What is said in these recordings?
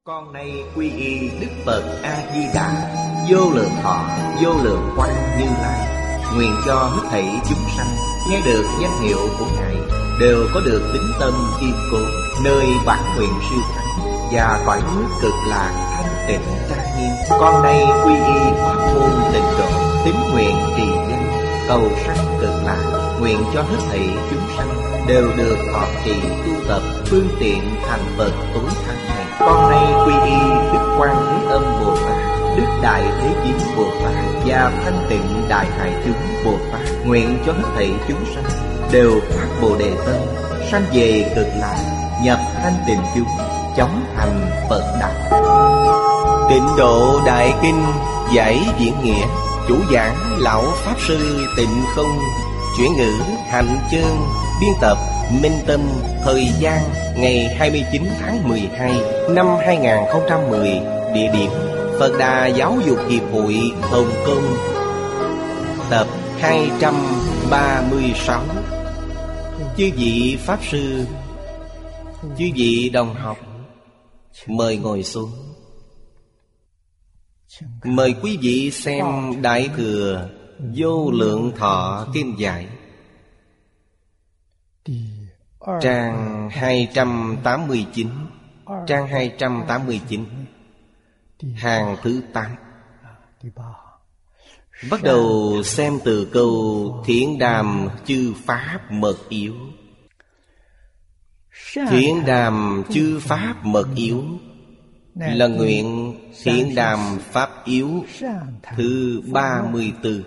Con nay quy y Đức Phật A-di-đà, vô lượng thọ, vô lượng quang Như Lai. Nguyện cho hết thảy chúng sanh nghe được danh hiệu của Ngài đều có được tín tâm kiên cố, nơi bản nguyện siêu thắng và cõi nước cực lạc thanh tịnh trang nghiêm. Con nay quy y pháp môn tịnh độ, tín nguyện trì danh, cầu sanh cực lạc. Nguyện cho hết thảy chúng sanh đều được thọ trì tu tập phương tiện thành Phật tối thắng này. Con nay quy y Đức Quan Thế Âm Bồ Tát, Đức Đại Thế Chí Bồ Tát và Thanh Tịnh Đại Hải Chúng Bồ Tát. Nguyện cho hết thảy chúng sanh đều phát Bồ Đề tâm, sanh về cực lạc, nhập thanh tịnh chúng, chóng thành Phật đạo. Tịnh Độ Đại Kinh giải diễn nghĩa. Chủ giảng Lão Pháp Sư Tịnh Không. Chuyển ngữ Hạnh Chương. Biên tập Minh Tâm. Thời gian ngày 29 tháng 12 năm 2010. Địa điểm Phật Đà Giáo dục Hiệp hội Hồng Kông. Tập 236. Chư vị Pháp Sư, chư vị đồng học, mời ngồi xuống. Mời quý vị xem Đại Thừa Vô Lượng Thọ Kinh Giải, trang 289, trang 289, hàng thứ 8. Bắt đầu xem từ câu Thiện đàm chư Pháp mật yếu. Thiện đàm chư Pháp mật yếu là nguyện thiện đàm Pháp yếu thứ 34.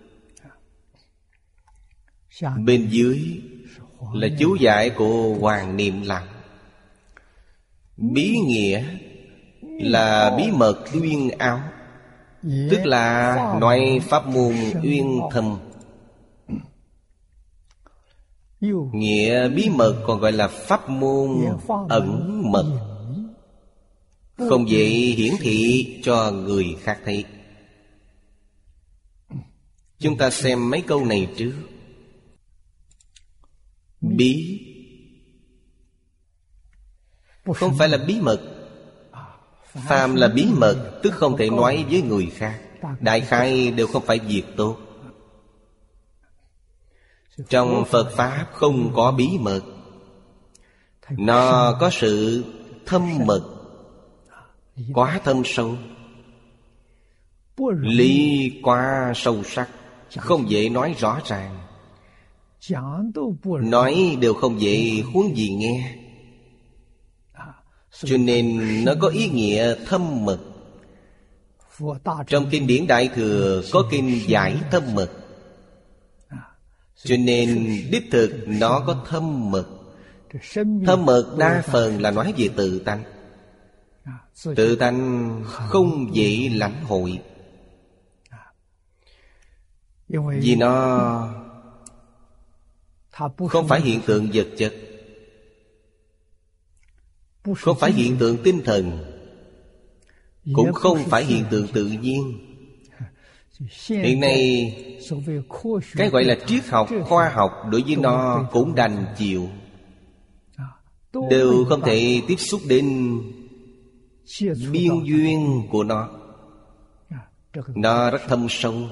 Bên dưới là chú giải của Hoàng Niệm Lặng. Bí nghĩa là bí mật uyên áo, tức là nói pháp môn uyên thâm. Nghĩa bí mật còn gọi là pháp môn ẩn mật, không dễ hiển thị cho người khác thấy. Chúng ta xem mấy câu này trước. Bí không phải là bí mật. Phàm là bí mật tức không thể nói với người khác. Đại khái đều không phải việc tốt. Trong Phật Pháp không có bí mật, nó có sự thâm mật, quá thâm sâu, lý quá sâu sắc, không dễ nói rõ ràng. Nói đều không dễ, huống gì nghe. Cho nên nó có ý nghĩa thâm mật. Trong kinh điển Đại Thừa có kinh giải thâm mật, cho nên đích thực nó có thâm mật. Thâm mật đa phần là nói về tự tánh. Tự tánh không dễ lãnh hội, vì nó không phải hiện tượng vật chất, không phải hiện tượng tinh thần, cũng không phải hiện tượng tự nhiên. Hiện nay cái gọi là triết học, khoa học đối với nó cũng đành chịu, đều không thể tiếp xúc đến biên duyên của nó. Nó rất thâm sâu.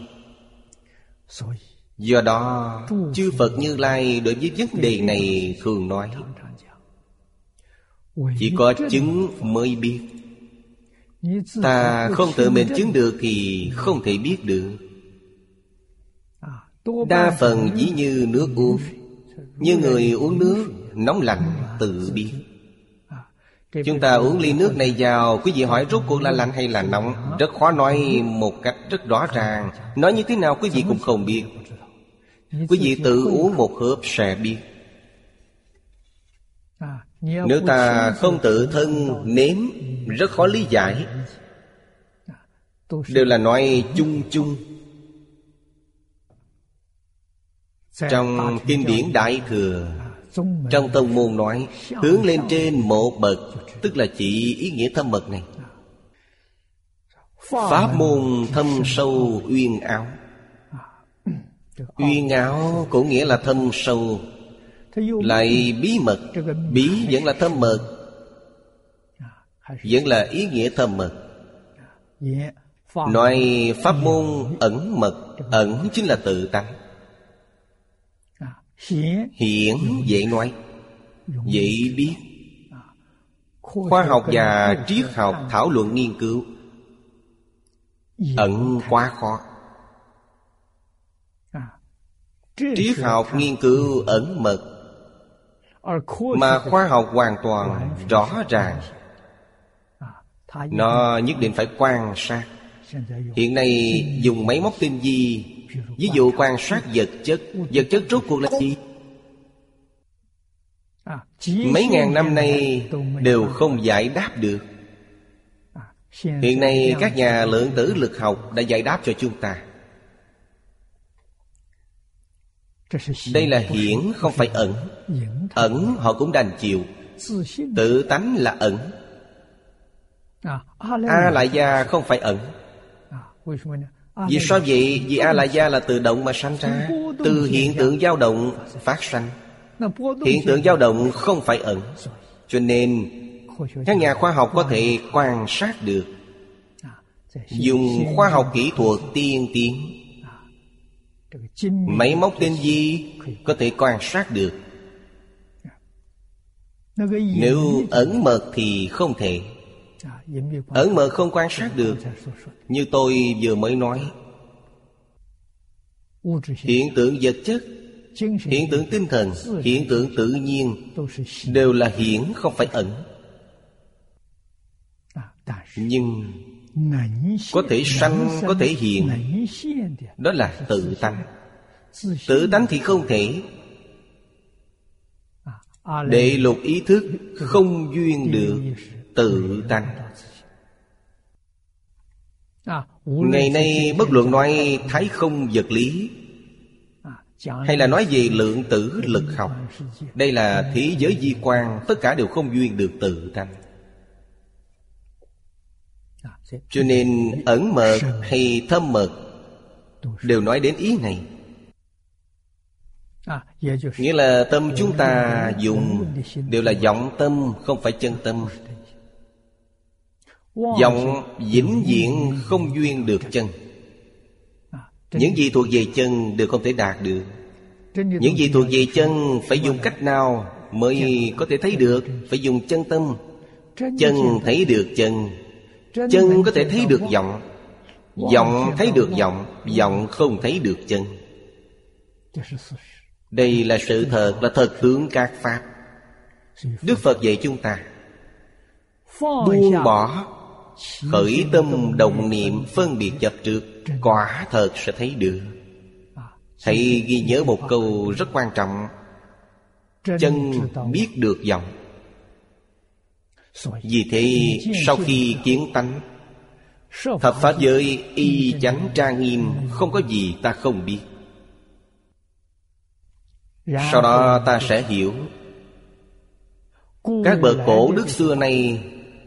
Do đó chư Phật Như Lai đối với vấn đề này thường nói chỉ có chứng mới biết. Ta không tự mình chứng được thì không thể biết được. Đa phần ví như nước uống, như người uống nước nóng lạnh tự biết. Chúng ta uống ly nước này vào, quý vị hỏi rốt cuộc là lạnh hay là nóng, rất khó nói một cách rất rõ ràng. Nói như thế nào quý vị cũng không biết. Quý vị tự uống một hớp sẽ biết. Nếu ta không tự thân nếm, rất khó lý giải. Đều là nói chung chung. Trong kinh điển Đại Thừa, trong tông môn nói hướng lên trên một bậc, tức là chỉ ý nghĩa thâm mật này. Pháp môn thâm sâu uyên áo. Uyên áo cũng nghĩa là thâm sâu, lại bí mật. Bí vẫn là thâm mật, vẫn là ý nghĩa thâm mật. Nói pháp môn ẩn mật, ẩn chính là tự tánh. Hiển dễ nói, dễ biết. Khoa học và triết học thảo luận nghiên cứu, ẩn quá khó. Triết học nghiên cứu ẩn mật, mà khoa học hoàn toàn rõ ràng. Nó nhất định phải quan sát. Hiện nay dùng máy móc tinh vi, ví dụ quan sát vật chất. Vật chất rốt cuộc là gì? Mấy ngàn năm nay đều không giải đáp được. Hiện nay các nhà lượng tử lực học đã giải đáp cho chúng ta. Đây là hiển, không phải ẩn. Ẩn họ cũng đành chịu. Tự tánh là ẩn. A-lại gia không phải ẩn. Vì sao vậy? Vì A-lại gia là tự động mà sanh ra, từ hiện tượng dao động phát sanh. Hiện tượng dao động không phải ẩn. Cho nên các nhà khoa học có thể quan sát được. Dùng khoa học kỹ thuật tiên tiến, máy móc tinh vi có thể quan sát được. Nếu ẩn mật thì không thể. Ẩn mật không quan sát được. Như tôi vừa mới nói, hiện tượng vật chất, hiện tượng tinh thần, hiện tượng tự nhiên đều là hiển, không phải ẩn. Nhưng có thể sanh, có thể hiện, đó là tự tánh. Tự tánh thì không thể. Đệ lục ý thức không duyên được tự tánh. Ngày nay bất luận nói thái không vật lý, hay là nói về lượng tử lực học, đây là thế giới vi quan, tất cả đều không duyên được tự tánh. Cho nên ẩn mật hay thâm mật đều nói đến ý này. Nghĩa là tâm chúng ta dùng đều là vọng tâm, không phải chân tâm. Vọng vĩnh viễn không duyên được chân. Những gì thuộc về chân đều không thể đạt được. Những gì thuộc về chân phải dùng cách nào mới có thể thấy được? Phải dùng chân tâm. Chân thấy được chân, chân có thể thấy được vọng, vọng thấy được vọng, vọng không thấy được chân. Đây là sự thật, là thật tướng các pháp. Đức Phật dạy chúng ta buông bỏ khởi tâm động niệm phân biệt chấp trước, quả thật sẽ thấy được. Hãy ghi nhớ một câu rất quan trọng: chân biết được vọng. Vì thế sau khi kiến tánh, thập pháp giới y chánh trang nghiêm, không có gì ta không biết. Sau đó ta sẽ hiểu. Các bậc cổ đức xưa nay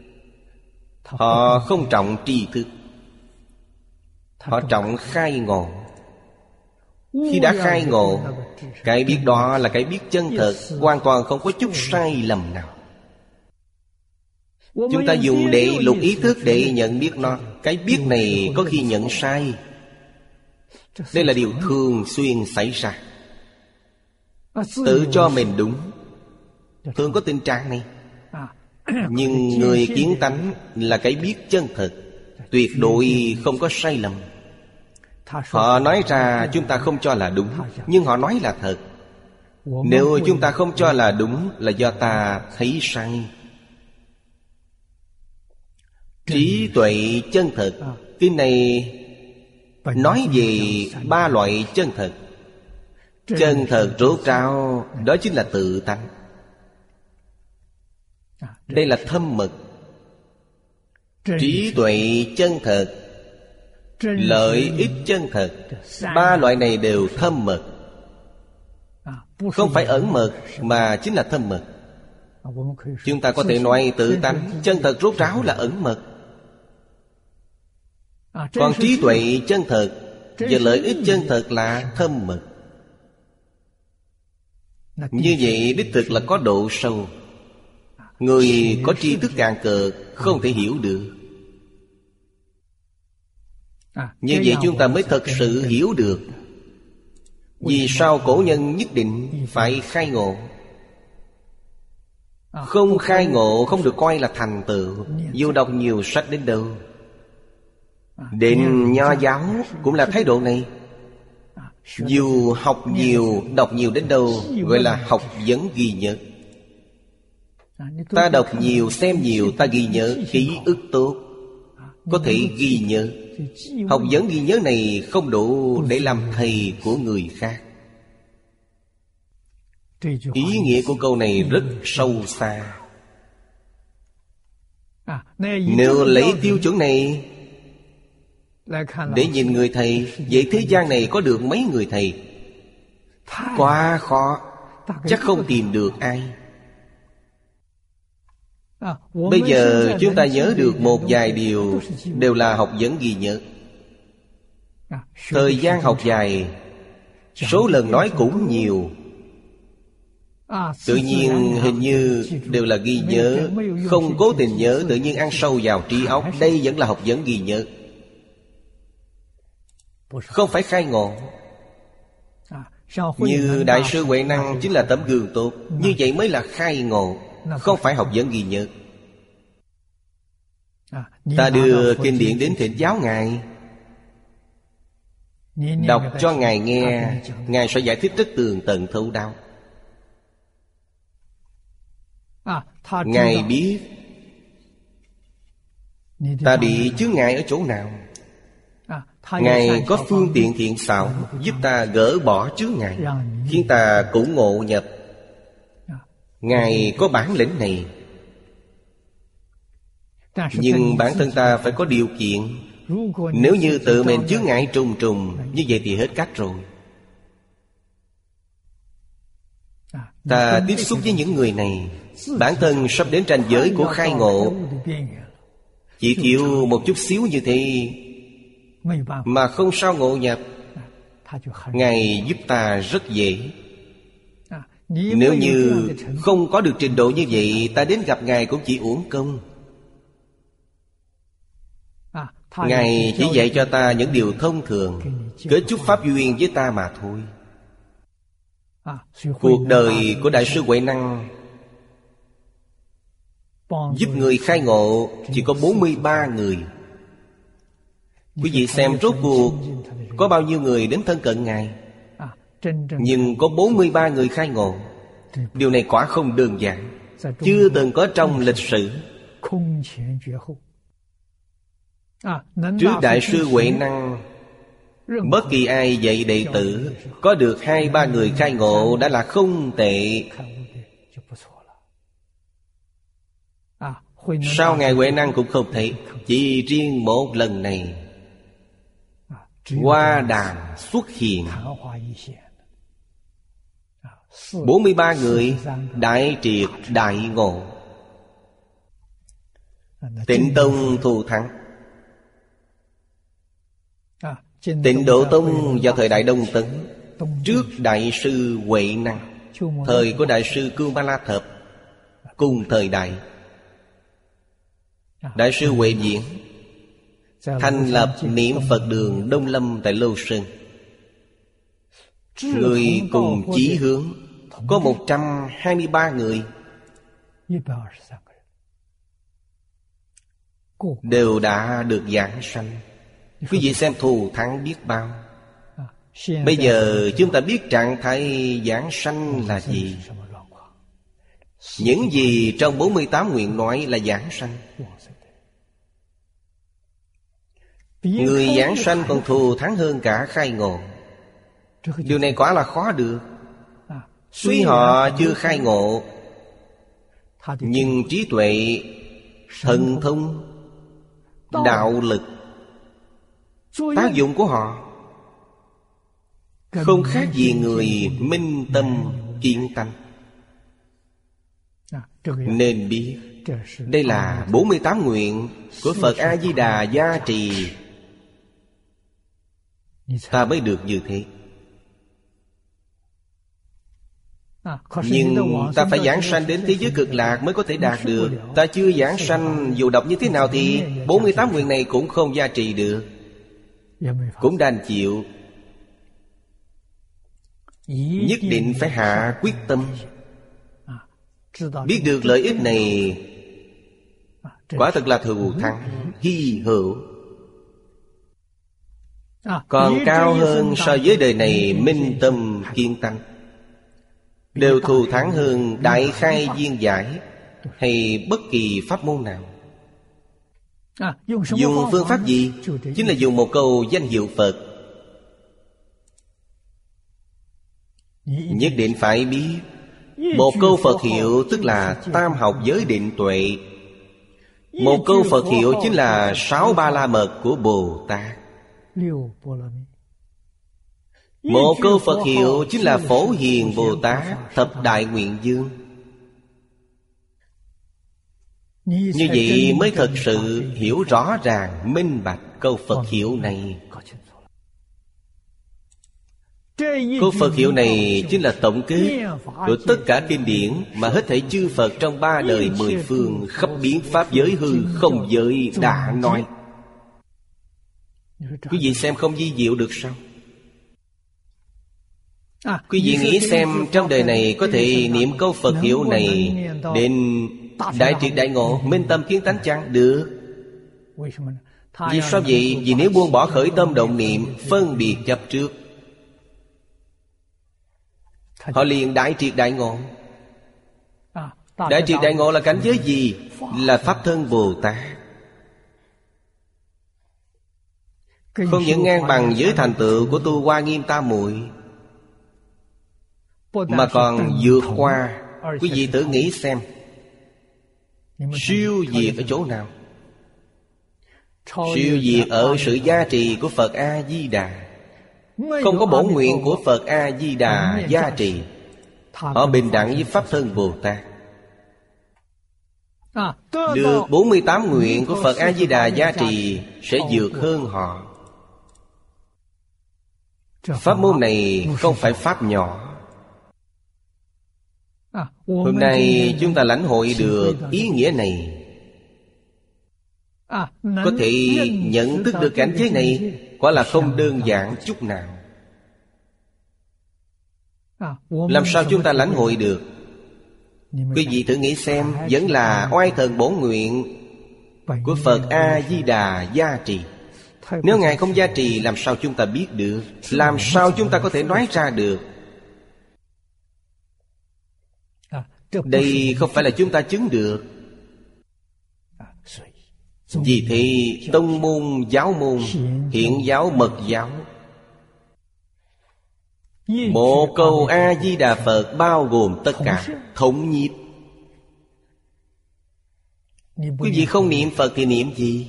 họ không trọng tri thức, họ trọng khai ngộ. Khi đã khai ngộ, cái biết đó là cái biết chân thật, hoàn toàn không có chút sai lầm nào. Chúng ta dùng đệ lục ý thức để nhận biết nó. Cái biết này có khi nhận sai. Đây là điều thường xuyên xảy ra. Tự cho mình đúng, thường có tình trạng này. Nhưng người kiến tánh là cái biết chân thật, tuyệt đối không có sai lầm. Họ nói ra chúng ta không cho là đúng, nhưng họ nói là thật. Nếu chúng ta không cho là đúng là do ta thấy sai. Trí tuệ chân thật. Kinh này nói về ba loại chân thật. Chân thật rốt ráo, đó chính là tự tánh. Đây là thâm mật. Trí tuệ chân thật, lợi ích chân thật, ba loại này đều thâm mật. Không phải ẩn mật, mà chính là thâm mật. Chúng ta có thể nói tự tánh chân thật rốt ráo là ẩn mật. Còn trí tuệ chân thật và lợi ích chân thật là thâm mật. Như vậy đích thực là có độ sâu. Người có tri thức cạn cợt không thể hiểu được. Như vậy chúng ta mới thật sự hiểu được vì sao cổ nhân nhất định phải khai ngộ. Không khai ngộ không được coi là thành tựu. Dù đọc nhiều sách đến đâu, đến Nho giáo cũng là thái độ này. Dù học nhiều, đọc nhiều đến đâu, gọi là học vấn ghi nhớ. Ta đọc nhiều, xem nhiều, ta ghi nhớ, ký ức tốt, có thể ghi nhớ. Học vấn ghi nhớ này không đủ để làm thầy của người khác. Ý nghĩa của câu này rất sâu xa. Nếu lấy tiêu chuẩn này để nhìn người thầy, vậy thế gian này có được mấy người thầy? Quá khó, chắc không tìm được ai. Bây giờ chúng ta nhớ được một vài điều đều là học vấn ghi nhớ. Thời gian học dài, số lần nói cũng nhiều, tự nhiên hình như đều là ghi nhớ. Không cố tình nhớ, tự nhiên ăn sâu vào trí óc. Đây vẫn là học vấn ghi nhớ, không phải khai ngộ. Như Đại sư Huệ Năng chính là tấm gương tốt. Như vậy mới là khai ngộ, không phải học vấn ghi nhớ. Ta đưa kinh điển đến thỉnh giáo Ngài, đọc cho Ngài nghe, Ngài sẽ giải thích rất tường tận thấu đáo. Ngài biết ta bị chướng ngại ở chỗ nào. Ngài có phương tiện thiện xảo giúp ta gỡ bỏ chướng ngại, khiến ta cũng ngộ nhập. Ngài có bản lĩnh này. Nhưng bản thân ta phải có điều kiện. Nếu như tự mình chướng ngại trùng trùng, như vậy thì hết cách rồi. Ta tiếp xúc với những người này, bản thân sắp đến ranh giới của khai ngộ. Chỉ thiếu một chút xíu như thế mà không sao ngộ nhập. Ngài giúp ta rất dễ. Nếu như không có được trình độ như vậy, ta đến gặp Ngài cũng chỉ uổng công. Ngài chỉ dạy cho ta những điều thông thường, kết chút pháp duyên với ta mà thôi. Cuộc đời của Đại sư Huệ Năng giúp người khai ngộ chỉ có 43 người. Quý vị xem rốt cuộc có bao nhiêu người đến thân cận Ngài, nhưng có 43 người khai ngộ. Điều này quả không đơn giản, chưa từng có trong lịch sử. Trước Đại sư Huệ Năng, bất kỳ ai dạy đệ tử có được 2-3 người khai ngộ đã là không tệ. Sau Ngài Huệ Năng cũng không thể. Chỉ riêng một lần này, Hoa Đàm xuất hiện 43 người đại triệt đại ngộ. Tịnh Tông thù thắng. Tịnh Độ Tông vào thời Đại Đông Tấn, trước Đại sư Huệ Năng, thời của Đại sư Cưu Ma La Thập, cùng thời đại. Đại sư Huệ Diễn thành lập Niệm Phật đường Đông Lâm tại Lô Sơn. Người cùng chí hướng có 123 người, đều đã được giảng sanh. Quý vị xem thù thắng biết bao. Bây giờ chúng ta biết trạng thái giảng sanh là gì. Những gì trong 48 nguyện nói là giảng sanh. Người giảng sanh còn thù thắng hơn cả khai ngộ. Điều này quả là khó được. Tuy họ chưa khai ngộ, nhưng trí tuệ, thần thông, đạo lực, tác dụng của họ không khác gì người minh tâm kiến tánh. Nên biết đây là 48 nguyện của Phật A-di-đà gia trì, ta mới được như thế. Nhưng ta phải giảng sanh đến thế giới cực lạc mới có thể đạt được. Ta chưa giảng sanh, dù đọc như thế nào thì 48 nguyện này cũng không gia trì được, cũng đành chịu. Nhất định phải hạ quyết tâm. Biết được lợi ích này quả thật là thù thắng, hy hữu, còn cao hơn so với đời này minh tâm kiên tăng. Đều thù thắng hơn đại khai viên giải hay bất kỳ pháp môn nào. Dùng phương pháp gì? Chính là dùng một câu danh hiệu Phật. Nhất định phải biết. Một câu Phật hiệu tức là tam học giới định tuệ. Một câu Phật hiệu chính là 6 Ba La Mật của Bồ Tát. Một câu Phật hiệu chính là Phổ Hiền Bồ Tát, Thập Đại Nguyện Dương. Như vậy mới thật sự hiểu rõ ràng, minh bạch câu Phật hiệu này. Câu Phật hiệu này chính là tổng kết của tất cả kinh điển mà hết thảy chư Phật trong 3 đời 10 phương, khắp biến pháp giới hư không giới đã nói. Quý vị xem không vi diệu được sao? Quý vị nghĩ xem, trong đời này có thể niệm câu Phật hiệu này đến đại triệt đại ngộ, minh tâm kiến tánh chăng? Được. Vì sao vậy? Vì nếu buông bỏ khởi tâm động niệm, phân biệt chấp trước, họ liền đại triệt đại ngộ. Đại triệt đại ngộ là cảnh giới gì? Là Pháp thân Bồ Tát. Không những ngang bằng với thành tựu của tu Hoa Nghiêm Tam Muội, mà còn vượt qua. Quý vị tự nghĩ xem, siêu việt ở chỗ nào? Siêu việt ở sự gia trì của Phật A-di-đà. Không có bổn nguyện của Phật A-di-đà gia trì, họ bình đẳng với Pháp thân Bồ Tát. Được 48 nguyện của Phật A-di-đà gia trì sẽ vượt hơn họ. Pháp môn này không phải pháp nhỏ. Hôm nay chúng ta lãnh hội được ý nghĩa này, có thể nhận thức được cảnh giới này, quả là không đơn giản chút nào. Làm sao chúng ta lãnh hội được? Quý vị thử nghĩ xem, vẫn là oai thần bổn nguyện của Phật A-di-đà gia trì. Nếu Ngài không gia trì, làm sao chúng ta biết được? Làm sao chúng ta có thể nói ra được? Đây không phải là chúng ta chứng được. Vì thế tông môn, giáo môn, hiện giáo, mật giáo, một câu A-di-đà Phật bao gồm tất cả, thống nhiếp. Quý vị không niệm Phật thì niệm gì?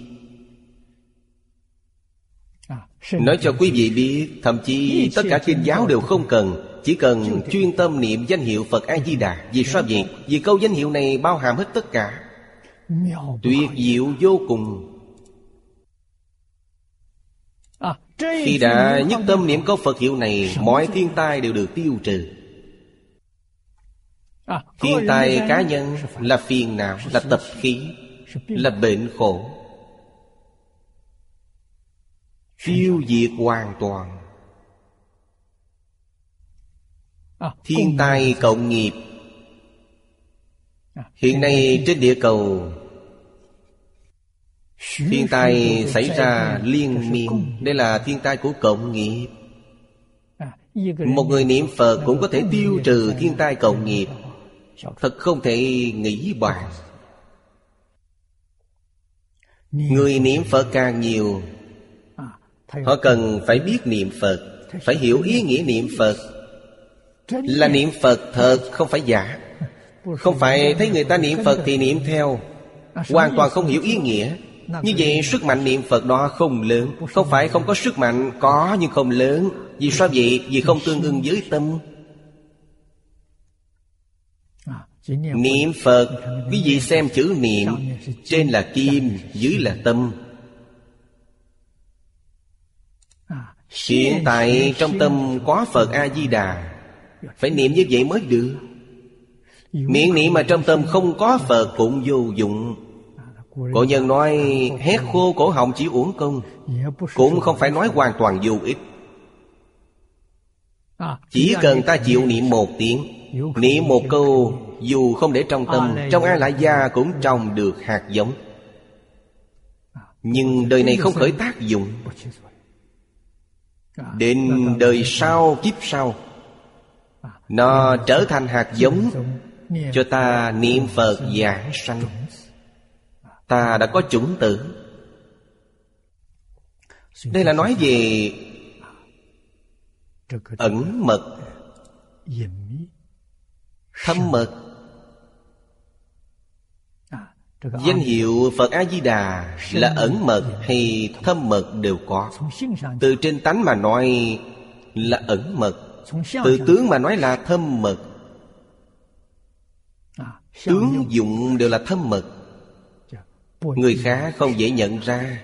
Nói cho quý vị biết, thậm chí tất cả kinh giáo đều không cần, chỉ cần chuyên tâm niệm danh hiệu Phật A-di-đà. Vì sao vậy? Vì câu danh hiệu này bao hàm hết tất cả, tuyệt diệu vô cùng. Khi đã nhất tâm niệm câu Phật hiệu này, mọi thiên tai đều được tiêu trừ. Thiên tai cá nhân là phiền não, là tập khí, là bệnh khổ, tiêu diệt hoàn toàn. Thiên tai cộng nghiệp. Hiện nay trên địa cầu thiên tai xảy ra liên miên. Đây là thiên tai của cộng nghiệp. Một người niệm Phật cũng có thể tiêu trừ thiên tai cộng nghiệp, thật không thể nghĩ bàn. Người niệm Phật càng nhiều, họ cần phải biết niệm Phật, phải hiểu ý nghĩa niệm Phật. Là niệm Phật thật, không phải giả. Không phải thấy người ta niệm Phật thì niệm theo, hoàn toàn không hiểu ý nghĩa. Như vậy sức mạnh niệm Phật đó không lớn. Không phải không có sức mạnh, có nhưng không lớn. Vì sao vậy? Vì không tương ưng với tâm. Niệm Phật, quý vị xem chữ niệm, trên là kim, dưới là tâm. Hiện tại trong tâm có Phật A-di-đà, Phải niệm như vậy mới được. Miệng niệm mà trong tâm không có Phật cũng vô dụng. Cổ nhân nói hét khô cổ họng chỉ uổng công, cũng không phải nói hoàn toàn vô ích. Chỉ cần ta chịu niệm một tiếng, niệm một câu, dù không để trong tâm, trong A Lại Gia cũng trồng được hạt giống. Nhưng đời này không khởi tác dụng. Đến đời sau, kiếp sau, nó trở thành hạt giống cho ta niệm Phật giảng sanh. Ta đã có chủng tử. Đây là nói về ẩn mật, thâm mật. Danh hiệu Phật A-di-đà là ẩn mật hay thâm mật đều có. Từ trên tánh mà nói là ẩn mật, từ tướng mà nói là thâm mật. Tướng dụng đều là thâm mật, người khác không dễ nhận ra.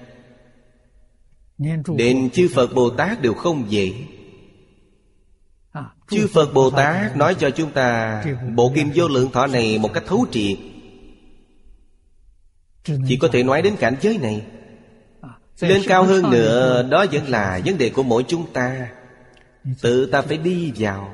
Đến chư Phật Bồ Tát đều không dễ. Chư Phật Bồ Tát nói cho chúng ta bộ Kinh Vô Lượng Thọ này một cách thấu triệt. Chỉ có thể nói đến cảnh giới này. Lên cao hơn nữa, đó vẫn là vấn đề của mỗi chúng ta. Tự ta phải đi vào.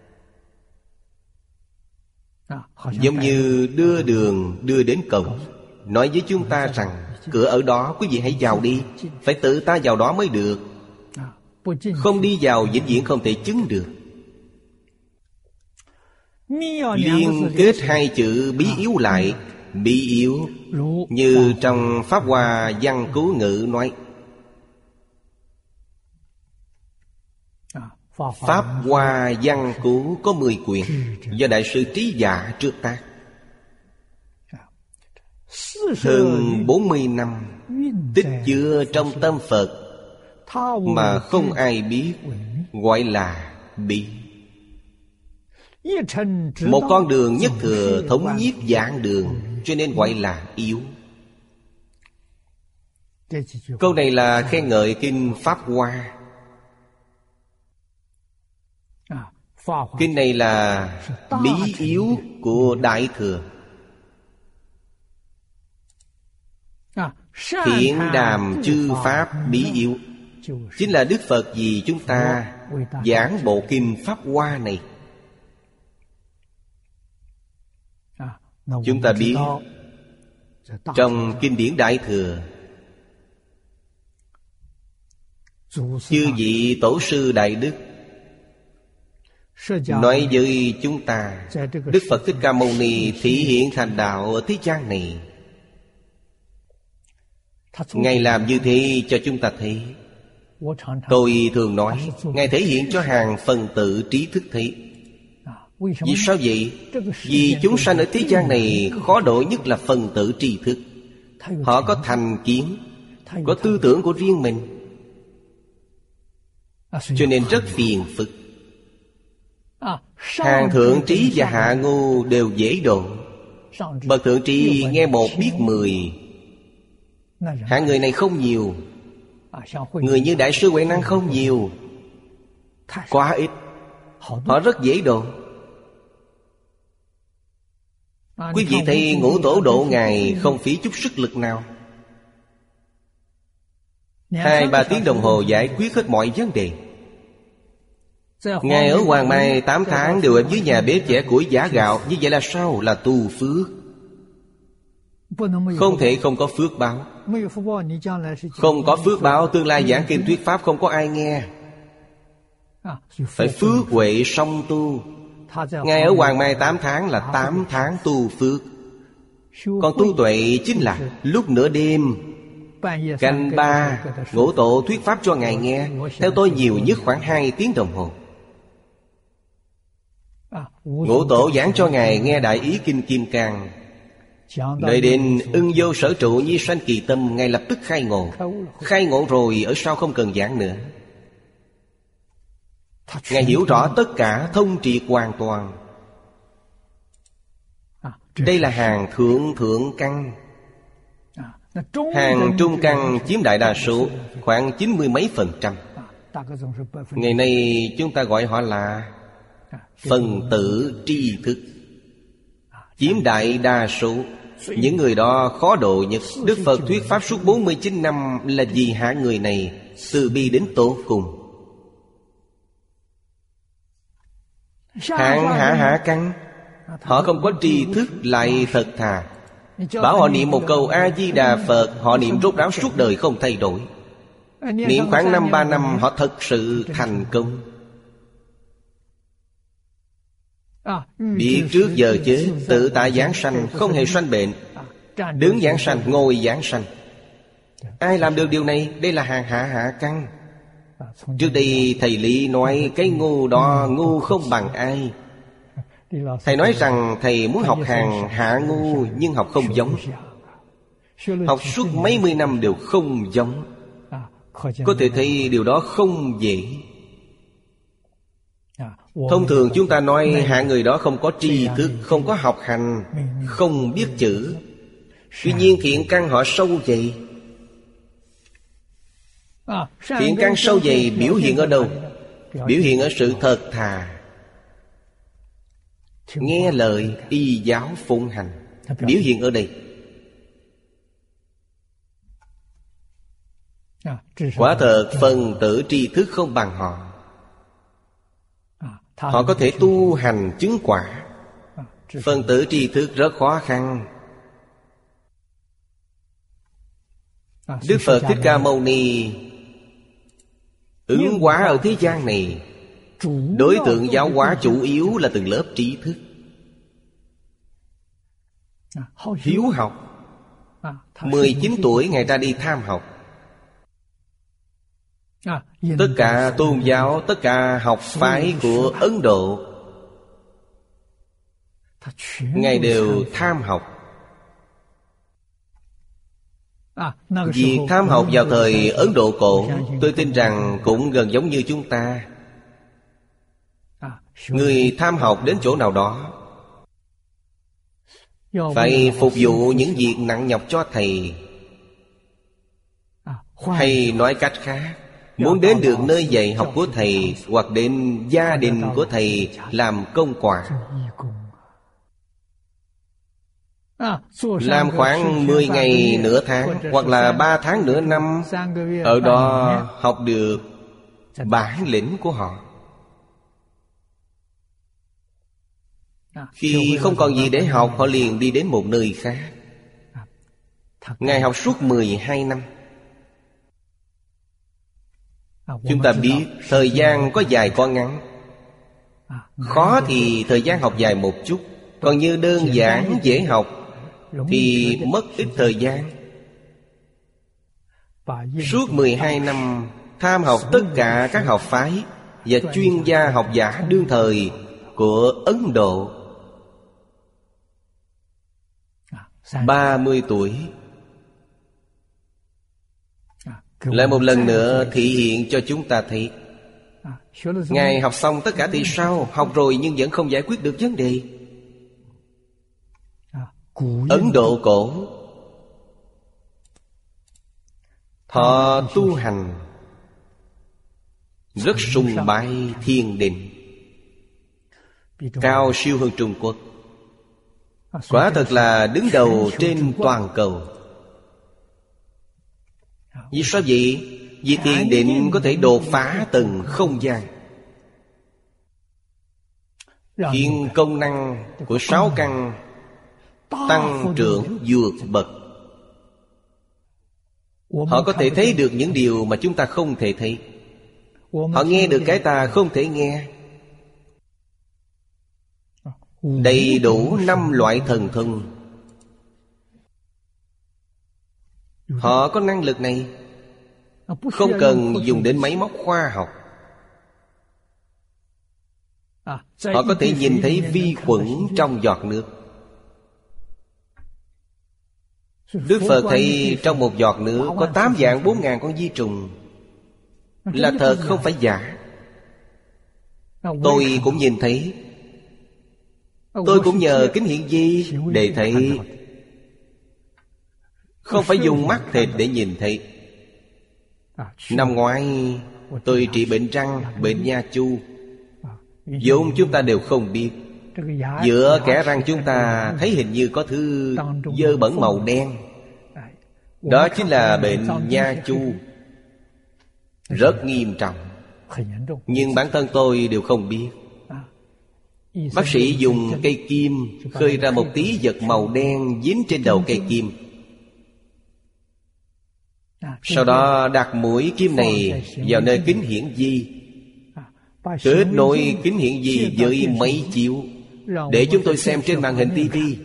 Giống như đưa đường đưa đến cổng, nói với chúng ta rằng cửa ở đó, quý vị hãy vào đi. Phải tự ta vào đó mới được. Không đi vào vĩnh viễn không thể chứng được. Liên kết hai chữ bí yếu lại. Bí yếu như trong Pháp Hoa Văn Cứu Ngữ nói. Pháp Hoa Văn Cứu có 10 quyển, do Đại sư Trí Giả trước tác. Hơn 40 năm tích chứa trong tâm Phật mà không ai biết, gọi là bí. Một con đường nhất thừa thống nhiếp vạn đường, cho nên gọi là yếu. Câu này là khen ngợi Kinh Pháp Hoa. Kinh này là bí yếu của Đại Thừa. Thiện đàm chư Pháp bí yếu, chính là Đức Phật vì chúng ta giảng bộ Kinh Pháp Hoa này. Chúng ta biết trong kinh điển Đại Thừa, chư vị tổ sư đại đức nói với chúng ta, Đức Phật Thích Ca Mâu Ni thị hiện thành đạo ở thế gian này. Ngài làm như thế cho chúng ta thấy. Tôi thường nói, Ngài thể hiện cho hàng phần tử trí thức thấy. Vì sao vậy? Vì chúng sanh ở thế gian này khó độ nhất là phần tử tri thức. Họ có thành kiến, có tư tưởng của riêng mình, cho nên rất phiền phức. Hàng thượng trí và hạ ngu đều dễ độ. Bậc thượng trí nghe một biết 10, hạng người này không nhiều. Người như Đại sư Huệ Năng không nhiều, quá ít. Họ rất dễ độ. Quý vị thấy Ngũ Tổ độ Ngài không phí chút sức lực nào. 2-3 tiếng đồng hồ giải quyết hết mọi vấn đề. Ngài ở Hoàng Mai 8 tháng đều ở dưới nhà bếp chẻ củi giã gạo. Như vậy là sao? Là tu phước. Không thể không có phước báo. Không có phước báo, tương lai giảng kinh thuyết pháp không có ai nghe. Phải phước huệ song tu. Ngài ở Hoàng Mai 8 tháng là 8 tháng tu phước. Còn tu tuệ chính là lúc nửa đêm canh 3 Ngũ Tổ thuyết pháp cho Ngài nghe. Theo tôi nhiều nhất khoảng 2 tiếng đồng hồ. Ngũ Tổ giảng cho Ngài nghe Đại Ý Kinh Kim Cang. Đợi đến ưng vô sở trụ nhi sanh kỳ tâm, Ngài lập tức khai ngộ. Khai ngộ rồi ở sau không cần giảng nữa. Ngài hiểu rõ tất cả, thông triệt hoàn toàn. Đây là hàng thượng căn. Hàng trung căn chiếm đại đa số, khoảng 90 mấy %. Ngày nay chúng ta gọi họ là Phần tử tri thức chiếm đại đa số. Những người đó khó độ nhất. Đức Phật thuyết pháp suốt 49 năm là vì hạ người này từ bi đến tột cùng. Hạng hạ căn, họ không có tri thức lại thật thà. Bảo họ niệm một câu A-di-đà Phật, họ niệm rốt ráo suốt đời không thay đổi. Niệm khoảng 5-3 năm họ thật sự thành công. Biết trước giờ chết, tự tại giảng sanh, không hề sanh bệnh. Đứng giảng sanh, ngồi giảng sanh. Ai làm được điều này? Đây là hàng hạ căn. Trước đây thầy Lý nói cái ngu đó ngu không bằng ai. Thầy nói rằng thầy muốn học hàng hạ ngu, nhưng học không giống. Học suốt mấy mươi năm đều không giống. Có thể thấy điều đó không dễ. Thông thường chúng ta nói hạ người đó không có tri thức, không có học hành, không biết chữ. Tuy nhiên thiện căn họ sâu dày. Thiện căn sâu dày biểu hiện ở đâu? Biểu hiện ở sự thật thà, nghe lời y giáo phụng hành. Biểu hiện ở đây. Quả thật phần tử tri thức không bằng họ. Họ có thể tu hành chứng quả. Phần tử tri thức rất khó khăn. Đức Phật Thích Ca Mâu Ni ứng hóa ở thế gian này. Đối tượng giáo hóa chủ yếu là từng lớp trí thức. Hiếu học. 19 tuổi Ngài ra đi tham học. Tất cả tôn giáo, tất cả học phái của Ấn Độ, Ngài đều tham học. Việc tham học vào thời Ấn Độ cổ, tôi tin rằng cũng gần giống như chúng ta. Người tham học đến chỗ nào đó phải phục vụ những việc nặng nhọc cho thầy. Hay nói cách khác, muốn đến được nơi dạy học của thầy hoặc đến gia đình của thầy làm công quả. Làm khoảng 10 ngày nửa tháng, hoặc là 3 tháng nửa năm. Ở đó học được bản lĩnh của họ. Khi không còn gì để học, họ liền đi đến một nơi khác. Ngài học suốt 12 năm. Chúng ta biết thời gian có dài có ngắn. Khó thì thời gian học dài một chút. Còn như đơn giản dễ học thì mất ít thời gian. Suốt 12 năm tham học tất cả các học phái và chuyên gia học giả đương thời của Ấn Độ. 30 tuổi lại một lần nữa thị hiện cho chúng ta thấy. Ngài học xong tất cả thì sao? Học rồi nhưng vẫn không giải quyết được vấn đề. Ấn Độ cổ họ tu hành rất sùng bái thiền định, cao siêu hơn Trung Quốc. Quả thật là đứng đầu trên toàn cầu. Vì sao vậy? Vì thiền định có thể đột phá từng không gian, khiến công năng của 6 căn tăng trưởng vượt bậc. Họ có thể thấy được những điều mà chúng ta không thể thấy. Họ nghe được cái ta không thể nghe. Đầy đủ 5 loại thần thông. Họ có năng lực này, không cần dùng đến máy móc khoa học. Họ có thể nhìn thấy vi khuẩn trong giọt nước. Đức Phật thấy trong một giọt nước có 8 vạn 4 ngàn con vi trùng. Là thật không phải giả. Tôi cũng nhìn thấy. Tôi cũng nhờ kính hiển vi để thấy. Không phải dùng mắt thịt để nhìn thấy. Năm ngoái tôi trị bệnh răng, bệnh nha chu. vốn chúng ta đều không biết. Giữa kẽ răng chúng ta thấy hình như có thứ dơ bẩn màu đen. Đó chính là bệnh nha chu, rất nghiêm trọng. Nhưng bản thân tôi đều không biết. Bác sĩ dùng cây kim khơi ra một tí vật màu đen dính trên đầu cây kim. Sau đó đặt mũi kim này vào nơi kính hiển vi, kết nối kính hiển vi với máy chiếu, để chúng tôi xem trên màn hình tivi.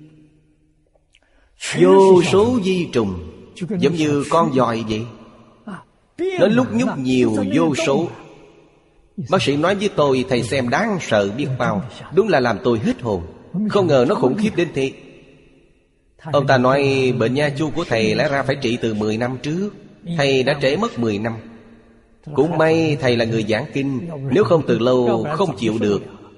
Vô số vi trùng, giống như con giòi vậy. Nó lúc nhúc nhiều vô số. Bác sĩ nói với tôi, thầy xem đáng sợ biết bao. Đúng là làm tôi hết hồn. Không ngờ nó khủng khiếp đến thế. Ông ta nói bệnh nha chu của thầy lẽ ra phải trị từ 10 năm trước. Thầy đã trễ mất 10 năm. Cũng may thầy là người giảng kinh, nếu không từ lâu không chịu được.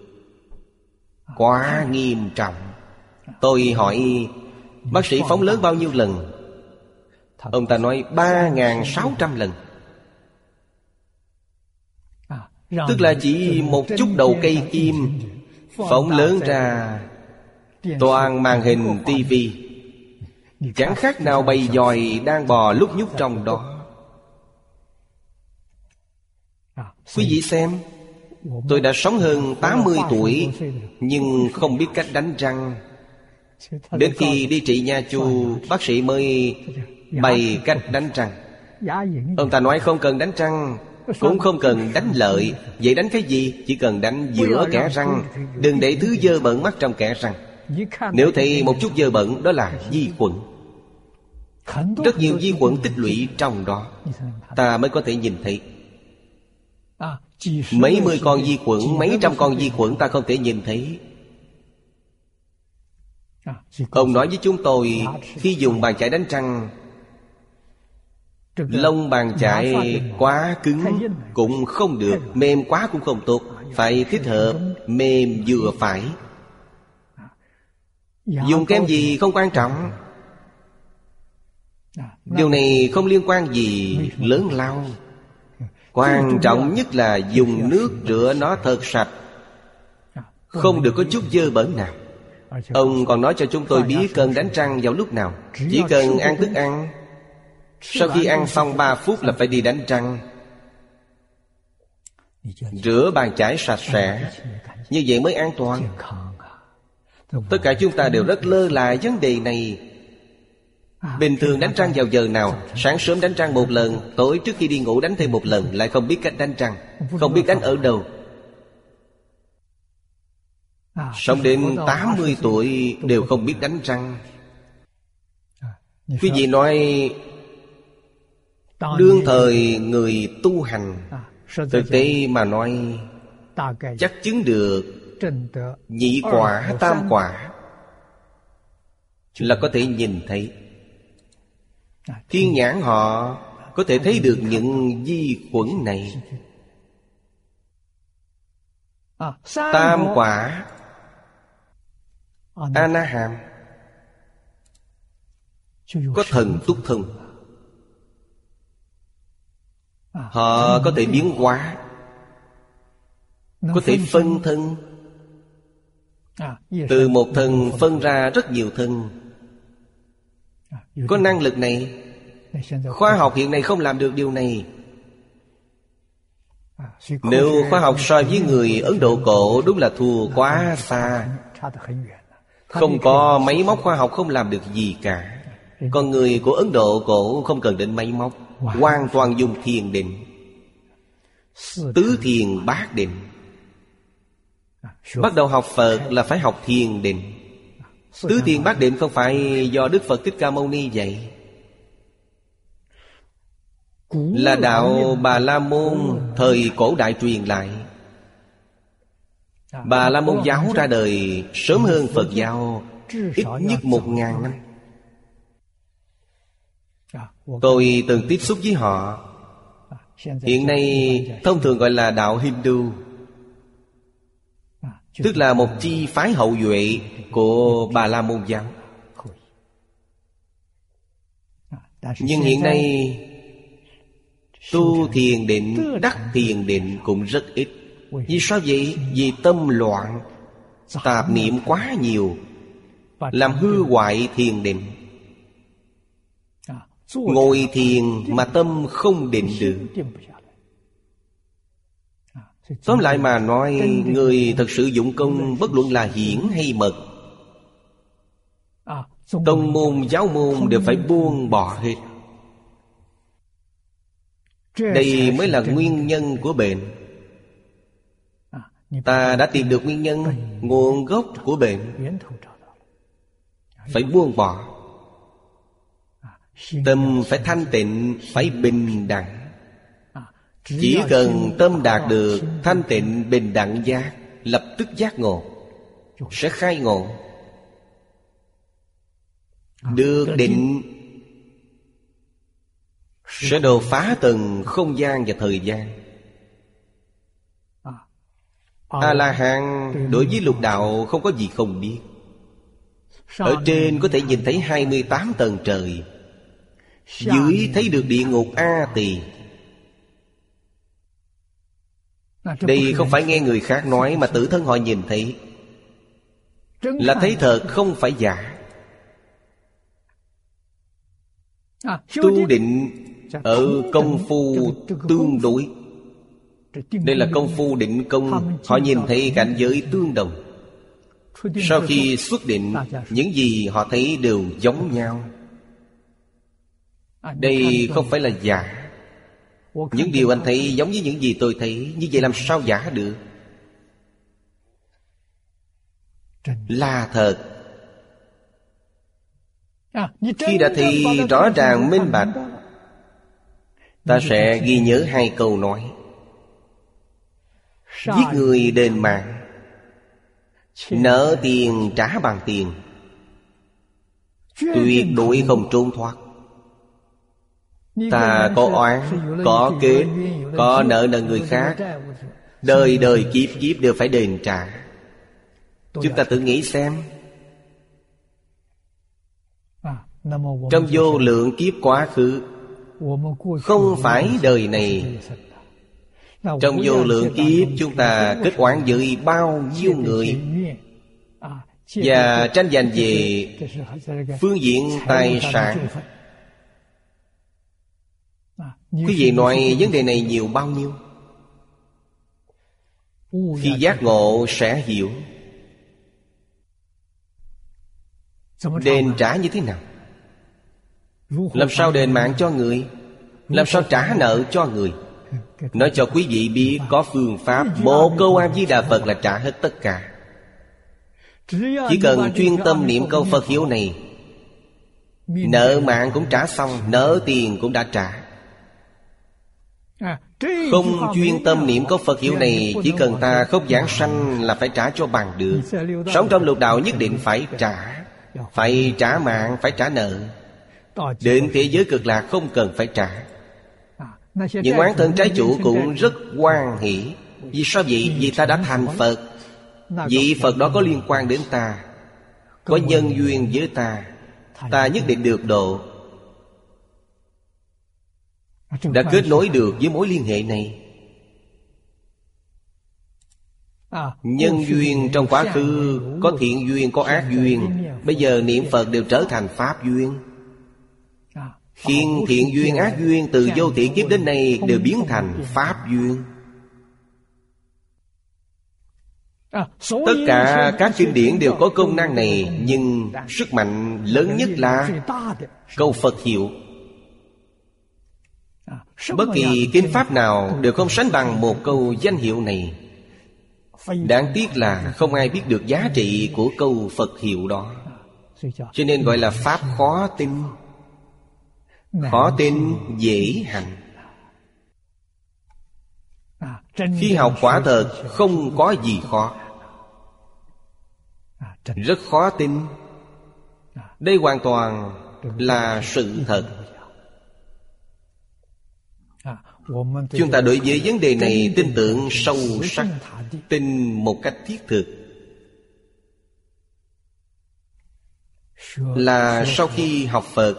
Quá nghiêm trọng. Tôi hỏi bác sĩ phóng lớn bao nhiêu lần? Ông ta nói 3.600 lần. Tức là chỉ một chút đầu cây kim phóng lớn ra toàn màn hình tivi, chẳng khác nào bầy giòi đang bò lúc nhúc trong đó. Quý vị xem, tôi đã sống hơn 80 tuổi nhưng không biết cách đánh răng. Đến khi đi trị nha chu, bác sĩ mới bày cách đánh răng. Ông ta nói không cần đánh răng, cũng không cần đánh lợi. Vậy đánh cái gì? Chỉ cần đánh giữa kẽ răng, đừng để thứ dơ bẩn mắc trong kẽ răng. Nếu thấy một chút dơ bẩn, đó là vi khuẩn. Rất nhiều vi khuẩn tích lũy trong đó, ta mới có thể nhìn thấy. Mấy mươi con vi khuẩn, mấy trăm con vi khuẩn ta không thể nhìn thấy. Ông nói với chúng tôi, khi dùng bàn chải đánh răng, lông bàn chải quá cứng cũng không được, mềm quá cũng không tốt. Phải thích hợp, mềm vừa phải. Dùng kem gì không quan trọng. Điều này không liên quan gì lớn lao. Quan trọng nhất là dùng nước rửa nó thật sạch, không được có chút dơ bẩn nào. Ông còn nói cho chúng tôi biết cần đánh răng vào lúc nào. Chỉ cần ăn thức ăn, sau khi ăn xong 3 phút là phải đi đánh răng. Rửa bàn chải sạch sẽ, như vậy mới an toàn. Tất cả chúng ta đều rất lơ là vấn đề này. Bình thường đánh răng vào giờ nào? Sáng sớm đánh răng một lần, tối trước khi đi ngủ đánh thêm một lần. Lại không biết cách đánh răng, không biết đánh ở đâu. Sống đến 80 tuổi đều không biết đánh răng. Quý vị nói đương thời người tu hành, thực tế mà nói chắc chứng được nhị quả tam quả là có thể nhìn thấy. Thiên nhãn họ có thể thấy được những vi khuẩn này. Tam quả A-na-hàm có thần túc thân, họ có thể biến hóa, có thể phân thân. Từ một thân phân ra rất nhiều thân. Có năng lực này. Khoa học hiện nay không làm được điều này. Nếu khoa học so với người Ấn Độ cổ, đúng là thua quá xa. Không có máy móc, khoa học không làm được gì cả. Còn người của Ấn Độ cổ không cần đến máy móc, hoàn toàn dùng thiền định, tứ thiền bát định. Bắt đầu học Phật là phải học thiền định. Tứ thiền bát định không phải do Đức Phật Thích Ca Mâu Ni dạy, là đạo Bà La Môn thời cổ đại truyền lại. Bà La Môn giáo ra đời sớm hơn Phật giáo ít nhất 1000 năm. Tôi từng tiếp xúc với họ. Hiện nay thông thường gọi là đạo Hindu, tức là một chi phái hậu duệ của Bà La Môn giáo. Nhưng hiện nay tu thiền định, đắc thiền định cũng rất ít. Vì sao vậy? Vì tâm loạn, tạp niệm quá nhiều, làm hư hoại thiền định. Ngồi thiền mà tâm không định được. Tóm lại mà nói, người thật sự dụng công, bất luận là hiển hay mật, tông môn giáo môn đều phải buông bỏ hết. Đây mới là nguyên nhân của bệnh. Ta đã tìm được nguyên nhân, nguồn gốc của bệnh, phải buông bỏ. Tâm phải thanh tịnh, phải bình đẳng. Chỉ cần tâm đạt được thanh tịnh bình đẳng giác, lập tức giác ngộ, sẽ khai ngộ. Được định sẽ đột phá từng không gian và thời gian. A-la-hán đối với lục đạo không có gì không biết. Ở trên có thể nhìn thấy 28 tầng trời, dưới thấy được địa ngục A Tỳ. Đây không phải nghe người khác nói, mà tự thân họ nhìn thấy, là thấy thật, không phải giả. Tu định ở công phu tương đối. Đây là công phu định công. Họ nhìn thấy cảnh giới tương đồng. Sau khi xuất định, những gì họ thấy đều giống nhau. Đây không phải là giả. Những điều anh thấy giống với những gì tôi thấy. Như vậy làm sao giả được? Là thật. Khi đã thấy rõ ràng minh bạch, ta sẽ ghi nhớ hai câu nói: giết người đền mạng, nợ tiền trả bằng tiền, tuyệt đối không trốn thoát. Ta có oán, có kết, có nợ nần người khác, đời đời kiếp kiếp đều phải đền trả. Chúng ta tự nghĩ xem, trong vô lượng kiếp quá khứ, không phải đời này, trong vô lượng kiếp chúng ta kết oán với bao nhiêu người, và tranh giành về phương diện tài sản. Quý vị nói vấn đề này nhiều bao nhiêu? Khi giác ngộ sẽ hiểu. Đền trả như thế nào? Làm sao đền mạng cho người? Làm sao trả nợ cho người? Nói cho quý vị biết có phương pháp. Một câu A Di Đà Phật là trả hết tất cả. Chỉ cần chuyên tâm niệm câu Phật hiệu này, nợ mạng cũng trả xong, nợ tiền cũng đã trả. Không chuyên tâm niệm câu Phật hiệu này, chỉ cần ta không giảng sanh là phải trả cho bằng được. Sống trong lục đạo nhất định phải trả. Phải trả mạng, phải trả nợ. Đến thế giới cực lạc không cần phải trả. Những oán thân trái chủ cũng rất hoan hỷ. Vì sao vậy? Vì ta đã thành Phật. Vị Phật đó có liên quan đến ta, có nhân duyên với ta, ta nhất định được độ. Đã kết nối được với mối liên hệ này. Nhân duyên trong quá khứ, có thiện duyên, có ác duyên. Bây giờ niệm Phật đều trở thành pháp duyên, khiến thiện duyên, ác duyên từ vô thị kiếp đến nay đều biến thành pháp duyên. Tất cả các kinh điển đều có công năng này, nhưng sức mạnh lớn nhất là câu Phật hiệu. Bất kỳ kinh pháp nào đều không sánh bằng một câu danh hiệu này. Đáng tiếc là không ai biết được giá trị của câu Phật hiệu đó. Cho nên gọi là pháp khó tin. Khó tin dễ hành. Khi học quả thật không có gì khó, rất khó tin. Đây hoàn toàn là sự thật. Chúng ta đối với vấn đề này tin tưởng sâu sắc, tin một cách thiết thực, là sau khi học Phật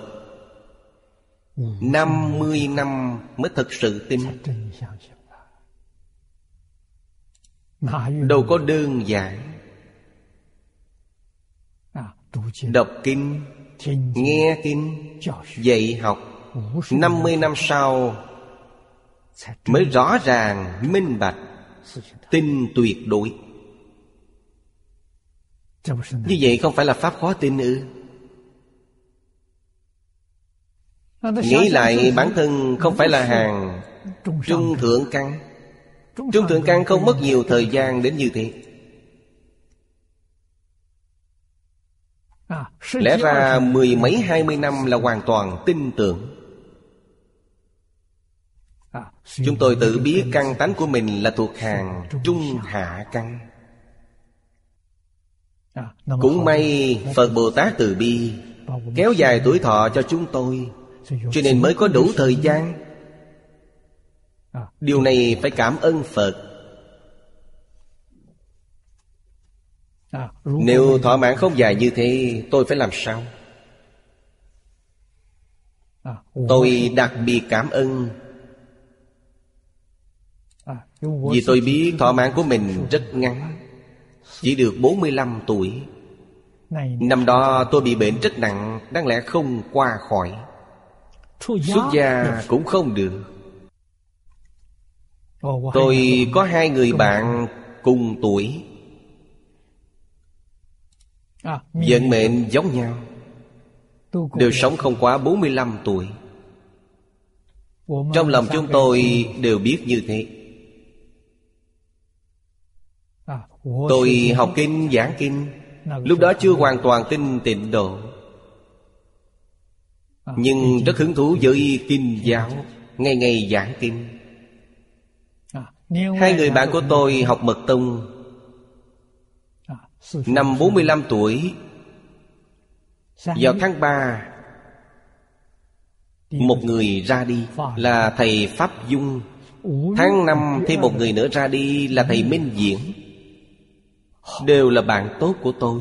50 năm mới thực sự tin. đâu có đơn giản. Đọc kinh, nghe kinh, dạy học 50 năm sau mới rõ ràng, minh bạch, tin tuyệt đối. Như vậy không phải là pháp khó tin ư? Nghĩ lại bản thân không phải là hàng trung thượng căn. Trung thượng căn không mất nhiều thời gian đến như thế. Lẽ ra 10 mấy 20 năm là hoàn toàn tin tưởng. Chúng tôi tự biết căn tánh của mình là thuộc hàng trung hạ căn. Cũng may Phật Bồ Tát từ bi kéo dài tuổi thọ cho chúng tôi, cho nên mới có đủ thời gian. Điều này phải cảm ơn Phật. Nếu thọ mạng không dài như thế, tôi phải làm sao? Tôi đặc biệt cảm ơn, vì tôi biết thọ mạng của mình rất ngắn, chỉ được 45 tuổi. Năm đó tôi bị bệnh rất nặng, đáng lẽ không qua khỏi. Xuất gia cũng không được. Tôi có 2 người bạn cùng tuổi, vận mệnh giống nhau, đều sống không quá 45 tuổi. Trong lòng chúng tôi đều biết như thế. Tôi học kinh, giảng kinh, lúc đó chưa hoàn toàn tin Tịnh Độ, nhưng rất hứng thú với kinh giáo, ngày ngày giảng kinh. 2 người bạn của tôi học Mật Tông. Năm 45 tuổi, vào tháng 3, một người ra đi là thầy Pháp Dung. Tháng 5 thêm một người nữa ra đi là thầy Minh Diễn. Đều là bạn tốt của tôi.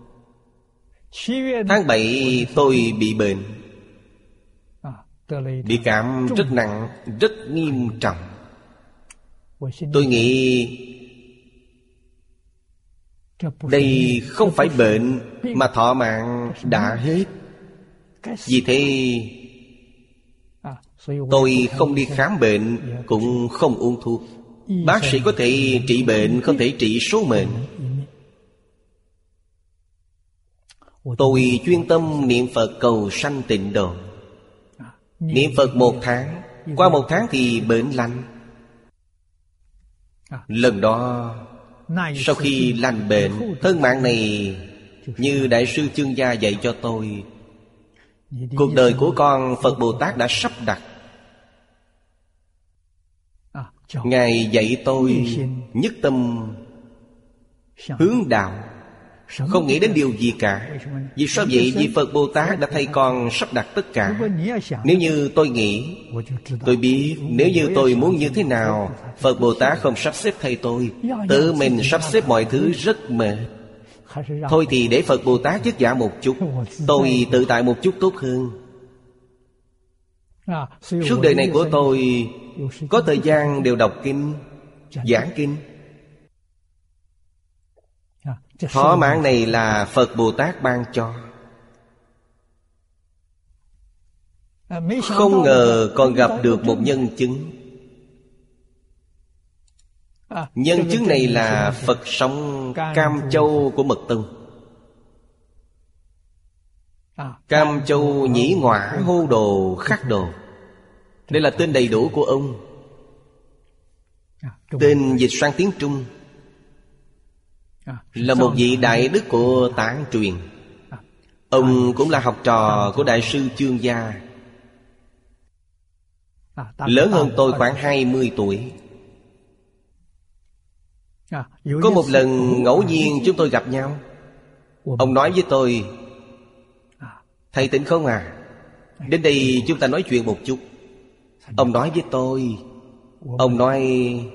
Tháng 7 tôi bị bệnh, bị cảm rất nặng, rất nghiêm trọng. Tôi nghĩ đây không phải bệnh, mà thọ mạng đã hết. Vì thế tôi không đi khám bệnh, cũng không uống thuốc. Bác sĩ có thể trị bệnh, không thể trị số mệnh. Tôi chuyên tâm niệm Phật cầu sanh Tịnh Độ. Niệm Phật 1 tháng, qua 1 tháng thì bệnh lành. Lần đó, sau khi lành bệnh, thân mạng này như Đại sư Chương Gia dạy cho tôi, cuộc đời của con Phật Bồ Tát đã sắp đặt. Ngài dạy tôi nhất tâm hướng đạo, không nghĩ đến điều gì cả. Vì sao vậy? Vì Phật Bồ Tát đã thay con sắp đặt tất cả. Nếu như tôi nghĩ, tôi biết nếu như tôi muốn như thế nào, Phật Bồ Tát không sắp xếp thay tôi. Tự mình sắp xếp mọi thứ rất mệt. Thôi thì để Phật Bồ Tát vất vả một chút, tôi tự tại một chút tốt hơn. Suốt đời này của tôi có thời gian đều đọc kinh, giảng kinh. Thọ mạng này là Phật Bồ Tát ban cho. Không ngờ còn gặp được một nhân chứng. Nhân chứng này là Phật sống Cam Châu của Mật Tông. Cam Châu Nhĩ Ngọa Hô Đồ Khắc Đồ, đây là tên đầy đủ của ông. Tên dịch sang tiếng Trung, là một vị đại đức của Tạng truyền. Ông cũng là học trò của Đại sư Chương Gia, lớn hơn tôi khoảng 20 tuổi. Có một lần ngẫu nhiên chúng tôi gặp nhau. Ông nói với tôi: "Thầy Tịnh không à, đến đây chúng ta nói chuyện một chút." Ông nói với tôi, ông nói: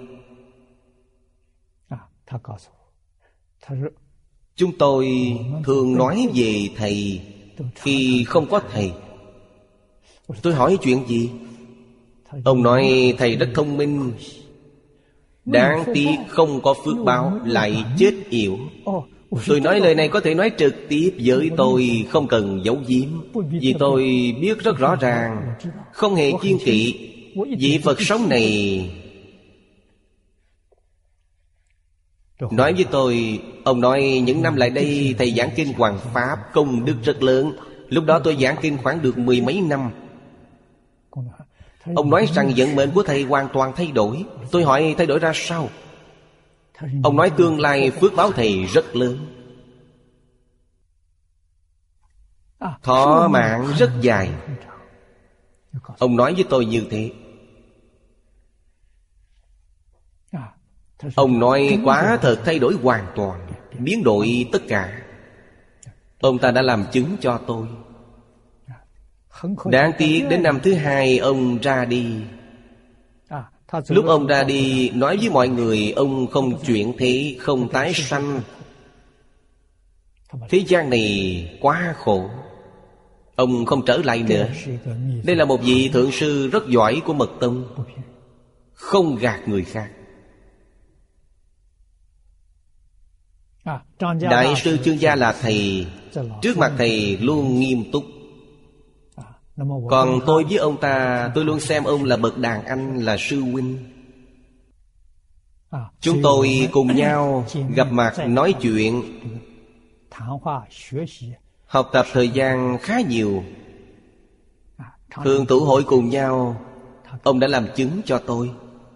"Chúng tôi thường nói về thầy khi không có thầy." Tôi hỏi chuyện gì? Ông nói thầy rất thông minh, Đáng tiếc không có phước báo, lại chết yểu. Tôi nói lời này có thể nói trực tiếp với tôi, không cần giấu giếm. Vì tôi biết rất rõ ràng, không hề kiêng kỵ. Vị Phật sống này nói với tôi, ông nói những năm lại đây thầy giảng kinh Hoằng Pháp công đức rất lớn. Lúc đó tôi giảng kinh khoảng được 10 mấy năm. Ông nói rằng vận mệnh của thầy hoàn toàn thay đổi. Tôi hỏi thay đổi ra sao? Ông nói tương lai phước báo thầy rất lớn, thọ mạng rất dài. Ông nói với tôi như thế. Ông nói quả thật thay đổi hoàn toàn, biến đổi tất cả. Ông ta đã làm chứng cho tôi. Đáng tiếc đến năm thứ hai ông ra đi. Lúc ông ra đi, nói với mọi người ông không chuyển thế, không tái sanh. Thế gian này quá khổ, ông không trở lại nữa. Đây là một vị thượng sư rất giỏi của Mật Tông, không gạt người khác. Đại sư Chương Gia là thầy, trước mặt thầy luôn nghiêm túc. Còn tôi với ông ta, tôi luôn xem ông là bậc đàn anh, là sư huynh. Chúng tôi cùng nhau gặp mặt nói chuyện, học tập thời gian khá nhiều. Thường tụ hội cùng nhau, ông đã làm chứng cho tôi.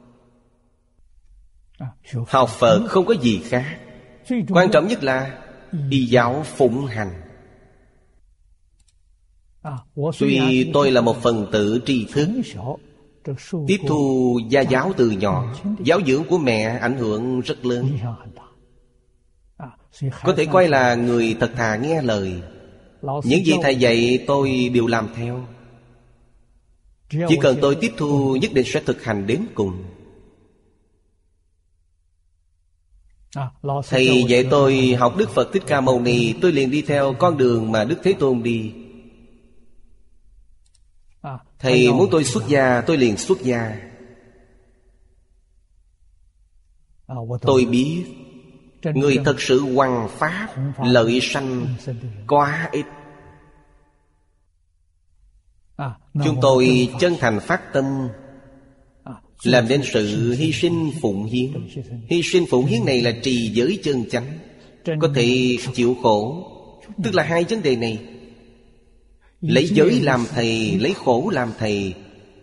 Học Phật không có gì khác, quan trọng nhất là y giáo phụng hành. Tuy tôi là một phần tử tri thức, tiếp thu gia giáo từ nhỏ, giáo dưỡng của mẹ ảnh hưởng rất lớn. Có thể coi là người thật thà nghe lời. Những gì thầy dạy tôi đều làm theo. Chỉ cần tôi tiếp thu, nhất định sẽ thực hành đến cùng. Thầy dạy tôi học Đức Phật Thích Ca Mâu Ni, tôi liền đi theo con đường mà Đức Thế Tôn đi. Thầy muốn tôi xuất gia, tôi liền xuất gia. Tôi biết người thật sự hoằng pháp, lợi sanh quá ít. Chúng tôi chân thành phát tâm, làm nên sự hy sinh phụng hiến. Hy sinh phụng hiến này là trì giới chân chánh, có thể chịu khổ. Tức là hai vấn đề này. Lấy giới làm thầy, lấy khổ làm thầy.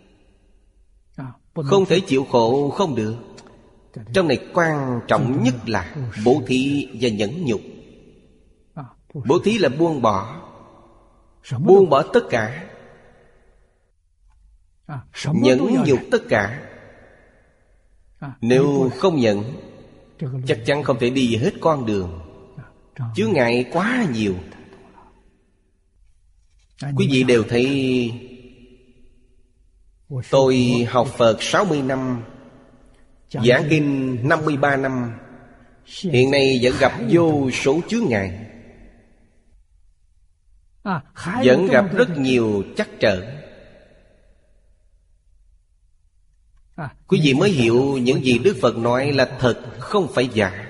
Không thể chịu khổ không được. Trong này quan trọng nhất là bố thí và nhẫn nhục. Bố thí là buông bỏ, buông bỏ tất cả. Nhẫn nhục tất cả. Nếu không nhận, chắc chắn không thể đi hết con đường. Chướng ngại quá nhiều. Quý vị đều thấy tôi học Phật 60 năm, giảng kinh 53 năm. Hiện nay vẫn gặp vô số chướng ngại, vẫn gặp rất nhiều trắc trở. Quý vị mới hiểu những gì Đức Phật nói là thật, không phải giả.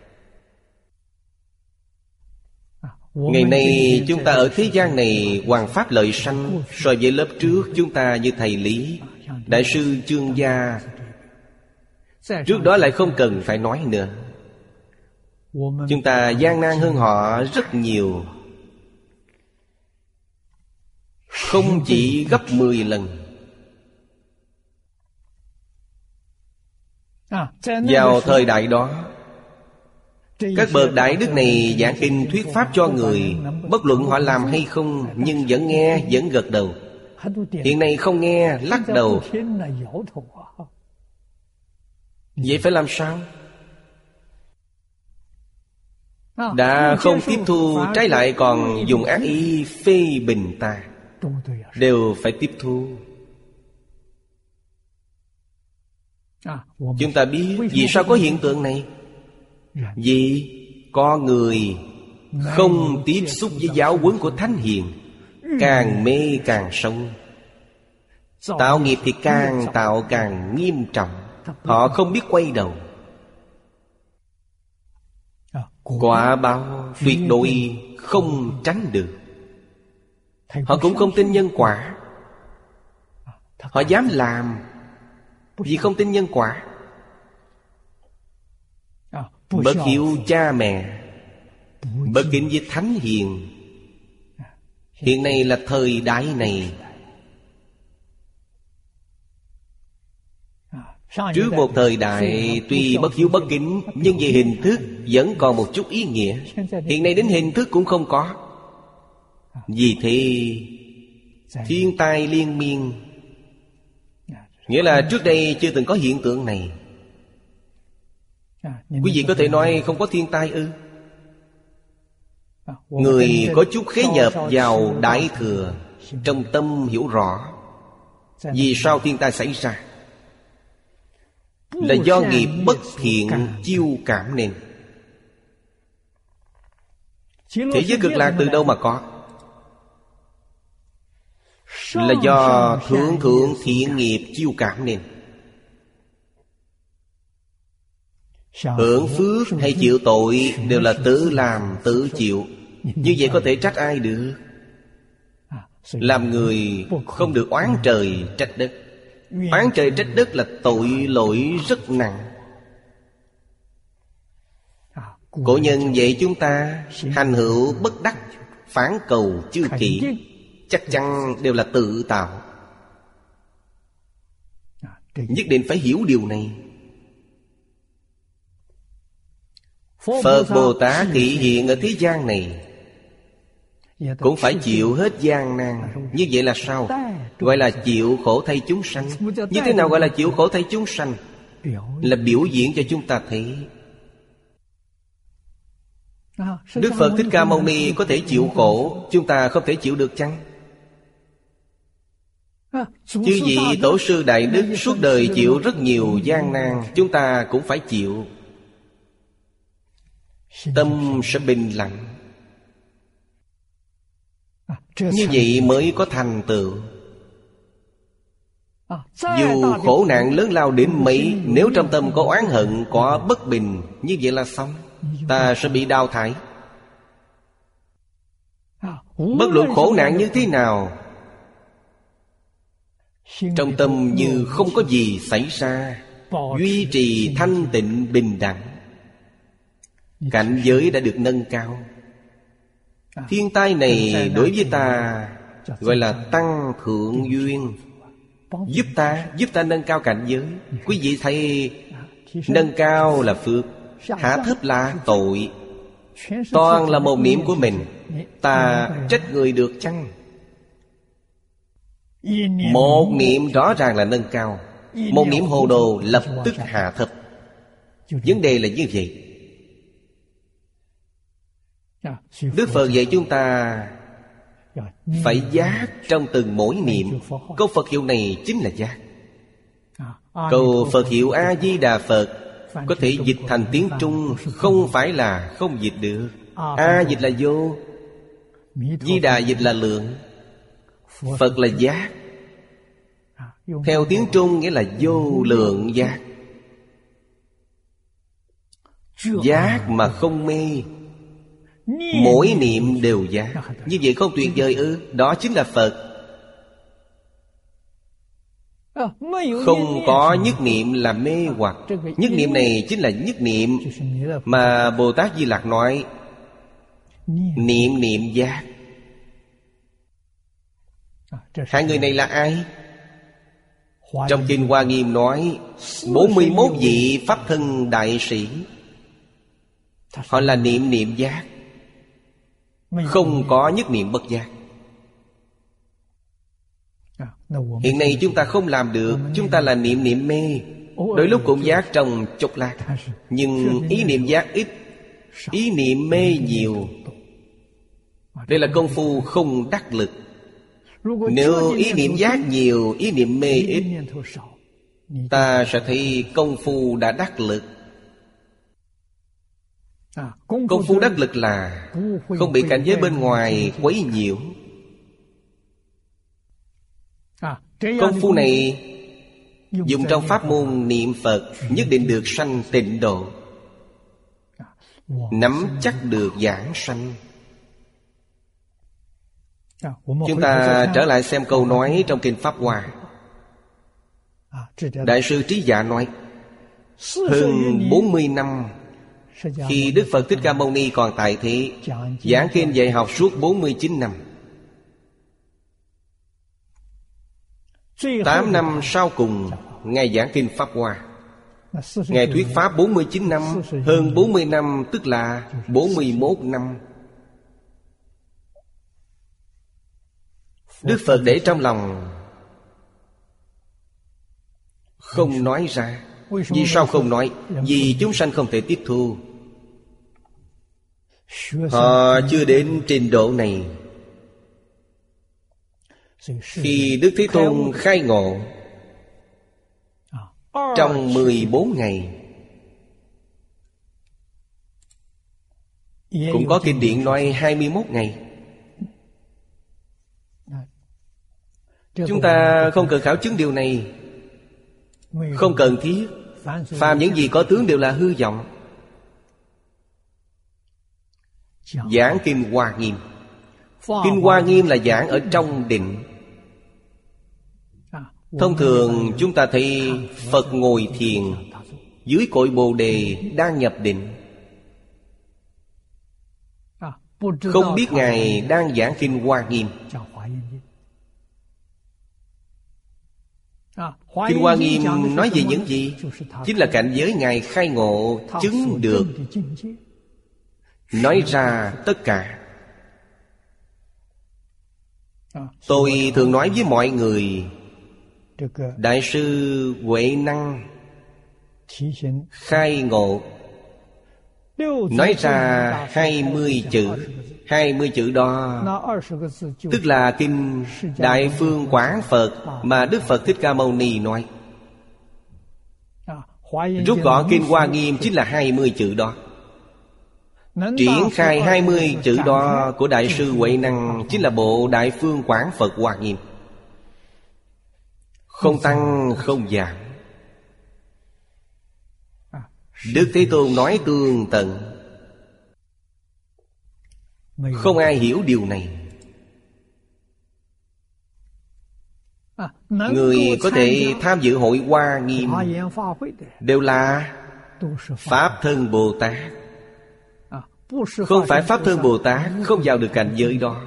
Ngày nay chúng ta ở thế gian này hoằng pháp lợi sanh. So với lớp trước chúng ta như thầy Lý, Đại sư Chương Gia, trước đó lại không cần phải nói nữa. Chúng ta gian nan hơn họ rất nhiều, không chỉ gấp 10 lần. Vào thời đại đó, các bậc đại đức này giảng kinh thuyết pháp cho người, bất luận họ làm hay không, nhưng vẫn nghe, vẫn gật đầu. Hiện nay không nghe, lắc đầu. Vậy phải làm sao? Đã không tiếp thu, trái lại còn dùng ác ý phê bình ta. Đều phải tiếp thu. Chúng ta biết vì sao có hiện tượng này. Vì có người không tiếp xúc với giáo huấn của Thánh Hiền, càng mê càng sâu, tạo nghiệp thì càng tạo càng nghiêm trọng. Họ không biết quay đầu. Quả báo tuyệt đối không tránh được. Họ cũng không tin nhân quả. Họ dám làm vì không tin nhân quả. Bất hiếu cha mẹ, bất kính với thánh hiền. Hiện nay là thời đại này. Trước một thời đại tuy bất hiếu bất kính, nhưng về hình thức vẫn còn một chút ý nghĩa. Hiện nay đến hình thức cũng không có. Vì thế thiên tai liên miên. Nghĩa là trước đây chưa từng có hiện tượng này. Quý vị có thể nói không có thiên tai ư? Người có chút khế nhập vào Đại Thừa, trong tâm hiểu rõ vì sao thiên tai xảy ra, là do nghiệp bất thiện chiêu cảm nên. Thế giới cực lạc từ đâu mà có? Là do thượng thiện nghiệp chiêu cảm nên. Hưởng phước hay chịu tội đều là tự làm tự chịu. Như vậy có thể trách ai được? Làm người không được oán trời trách đất. Oán trời trách đất là tội lỗi rất nặng. Cổ nhân dạy chúng ta hành hữu bất đắc, phản cầu chư kỷ, chắc chắn đều là tự tạo. Nhất định phải hiểu điều này. Phật Bồ Tát thị hiện ở thế gian này cũng phải chịu hết gian nan. Như vậy là sao? Gọi là chịu khổ thay chúng sanh. Như thế nào gọi là chịu khổ thay chúng sanh? Là biểu diễn cho chúng ta thấy. Đức Phật Thích Ca Mâu Ni có thể chịu khổ, chúng ta không thể chịu được chăng? Chư vị tổ sư đại đức suốt đời chịu rất nhiều gian nan, chúng ta cũng phải chịu. Tâm sẽ bình lặng. Như vậy mới có thành tựu. Dù khổ nạn lớn lao đến mấy, nếu trong tâm có oán hận, có bất bình, như vậy là xong. Ta sẽ bị đào thải. Bất luận khổ nạn như thế nào, trong tâm như không có gì xảy ra, duy trì thanh tịnh bình đẳng. Cảnh giới đã được nâng cao. Thiên tai này đối với ta gọi là tăng thượng duyên, giúp ta nâng cao cảnh giới. Quý vị thấy, nâng cao là phước, hạ thấp là tội. Toàn là một niệm của mình. Ta trách người được chăng? Một niệm rõ ràng là nâng cao, một niệm hồ đồ lập tức hạ thấp. Vấn đề là như vậy. Đức Phật dạy chúng ta phải giác trong từng mỗi niệm. Câu Phật hiệu này chính là giác. Câu Phật hiệu A-di-đà Phật có thể dịch thành tiếng Trung, không phải là không dịch được. A dịch là vô, Di-đà dịch là lượng, Phật là giác. Theo tiếng Trung nghĩa là vô lượng giác. Giác mà không mê, mỗi niệm đều giác. Như vậy không tuyệt vời ư? Đó chính là Phật. Không có nhất niệm là mê hoặc. Nhất niệm này chính là nhất niệm mà Bồ Tát Di Lặc nói, niệm niệm giác. Hai người này là ai? Trong Kinh Hoa Nghiêm nói 41 vị Pháp thân đại sĩ, họ là niệm niệm giác, không có nhất niệm bất giác. Hiện nay chúng ta không làm được. Chúng ta là niệm niệm mê, đôi lúc cũng giác trong chốc lát, nhưng ý niệm giác ít, ý niệm mê nhiều. Đây là công phu không đắc lực. Nếu ý niệm giác nhiều, ý niệm mê ít, ta sẽ thấy công phu đã đắc lực. Công phu đắc lực là không bị cảnh giới bên ngoài quấy nhiễu. Công phu này dùng trong pháp môn niệm Phật nhất định được sanh tịnh độ. nắm chắc được giảng sanh. Chúng ta trở lại xem câu nói trong Kinh Pháp Hoa. Đại sư Trí Dạ nói, hơn 40 năm khi Đức Phật Thích Ca Mâu Ni còn tại thế, giảng kinh dạy học suốt 49 năm. 8 năm sau cùng Ngài giảng kinh Pháp Hoa. Ngài thuyết Pháp 49 năm, hơn 40 năm tức là 41 năm. Đức Phật để trong lòng, không nói ra. Vì sao không nói? Vì chúng sanh không thể tiếp thu. Họ chưa đến trình độ này. Khi Đức Thế Tôn khai ngộ trong 14 ngày, cũng có kinh điển nói 21 ngày. Chúng ta không cần khảo chứng điều này, không cần thiết. Phàm những gì có tướng đều là hư vọng. Giảng Kinh Hoa Nghiêm. Kinh Hoa Nghiêm là giảng ở trong định. Thông thường chúng ta thấy Phật ngồi thiền dưới cội Bồ Đề đang nhập định, không biết Ngài đang giảng Kinh Hoa Nghiêm. Kinh Hoa Nghiêm nói về những gì? Chính là cảnh giới Ngài khai ngộ chứng được, nói ra tất cả. Tôi thường nói với mọi người, Đại sư Huệ Năng khai ngộ nói ra 20 chữ. 20 chữ đó tức là Kinh Đại Phương Quảng Phật mà Đức Phật Thích Ca Mâu Ni nói. Rút gọn Kinh Hoa Nghiêm chính là 20 chữ đó. Triển khai 20 chữ đó của Đại sư Huệ Năng chính là bộ Đại Phương Quảng Phật Hoa Nghiêm. Không tăng không giảm. Đức Thế Tôn nói tường tận, không ai hiểu điều này. Người có thể tham dự hội Hoa Nghiêm đều là Pháp Thân Bồ Tát. Không phải Pháp Thân Bồ Tát không vào được cảnh giới đó.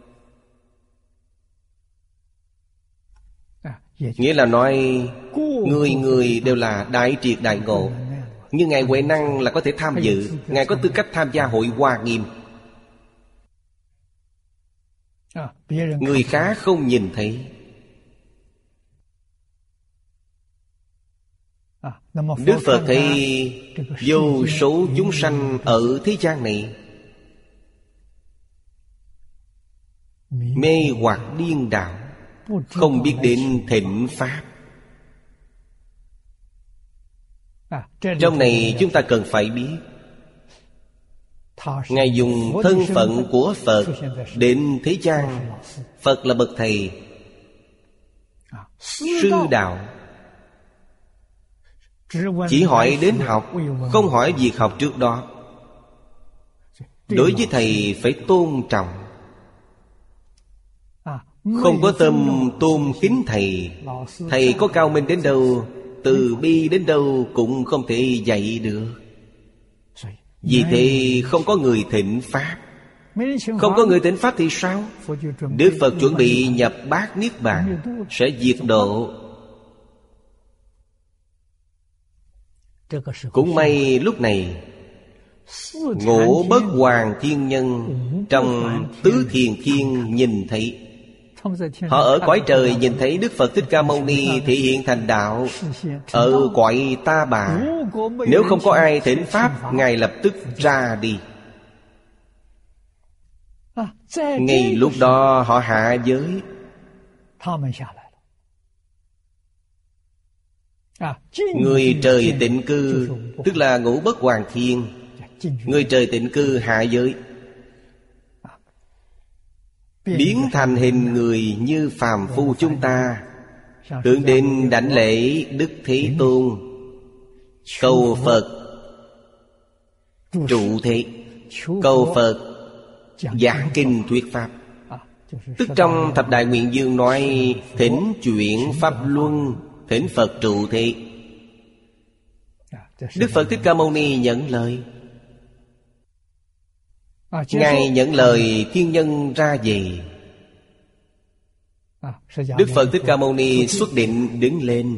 Nghĩa là nói người người đều là đại triệt đại ngộ. Nhưng Ngài Huệ Năng là có thể tham dự. Ngài có tư cách tham gia hội Hoa Nghiêm. Người khác không nhìn thấy. Đức Phật thấy vô số chúng sanh ở thế gian này mê hoặc điên đảo, không biết đến thịnh Pháp. Trong này chúng ta cần phải biết, Ngài dùng thân phận của Phật đến thế gian. Phật là bậc thầy, sư đạo. Chỉ hỏi đến học, không hỏi việc học trước đó. Đối với thầy phải tôn trọng, không có tâm tôn kính thầy. Thầy có cao minh đến đâu, từ bi đến đâu cũng không thể dạy được. Vì thế không có người thịnh Pháp. Không có người thịnh Pháp thì sao? Đức Phật chuẩn bị nhập bát Niết Bàn, sẽ diệt độ. Cũng may lúc này Ngũ Bất Hoàng Thiên Nhân trong Tứ Thiền Thiên nhìn thấy. Họ ở cõi trời nhìn thấy Đức Phật Thích Ca Mâu Ni thể hiện thành đạo ở cõi Ta Bà. Nếu không có ai thỉnh Pháp, Ngài lập tức ra đi. Ngay lúc đó họ hạ giới. Người trời tịnh cư tức là Ngũ Bất Hoàng Thiên. Người trời tịnh cư hạ giới, biến thành hình người như phàm phu chúng ta, tưởng đến đảnh lễ Đức Thế Tôn, cầu Phật, trụ thế, cầu Phật giảng kinh thuyết Pháp. Tức trong Thập Đại Nguyện Dương nói thỉnh chuyển Pháp Luân, thỉnh Phật trụ thế. Đức Phật Thích Ca Mâu Ni nhận lời. Ngài nhận lời thiên nhân ra về. Đức Phật Thích Ca Mâu Ni xuất định đứng lên.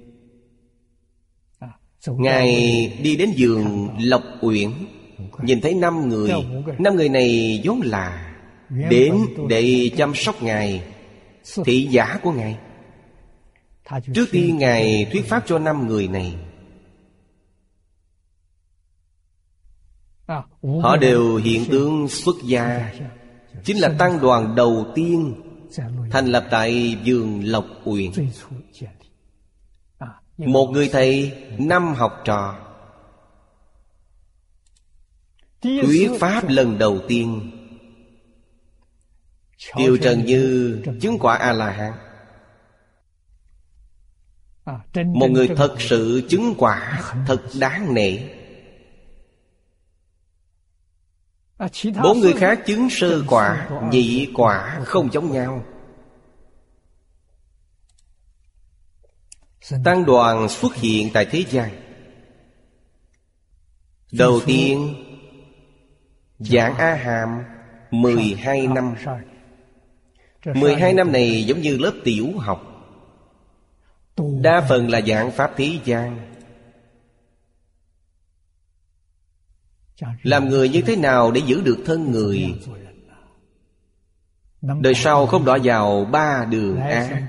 Ngài đi đến vườn Lộc Uyển, nhìn thấy 5 người. 5 người này vốn là đến để chăm sóc Ngài, thị giả của Ngài. Trước tiên Ngài thuyết pháp cho 5 người này. Họ đều hiện tướng xuất gia, chính là tăng đoàn đầu tiên thành lập tại vườn Lộc Uyển. Một người thầy, 5 học trò. Thuyết pháp lần đầu tiên, Kiều Trần Như chứng quả A-la-hán. Một người thật sự chứng quả, thật đáng nể. 4 người khác chứng sơ quả, nhị quả không giống nhau. Tăng đoàn xuất hiện tại thế gian. Đầu tiên giảng A Hàm 12 năm. 12 năm này giống như lớp tiểu học. Đa phần là giảng pháp thế gian. Làm người như thế nào để giữ được thân người, đời sau không đọa vào 3 đường ác.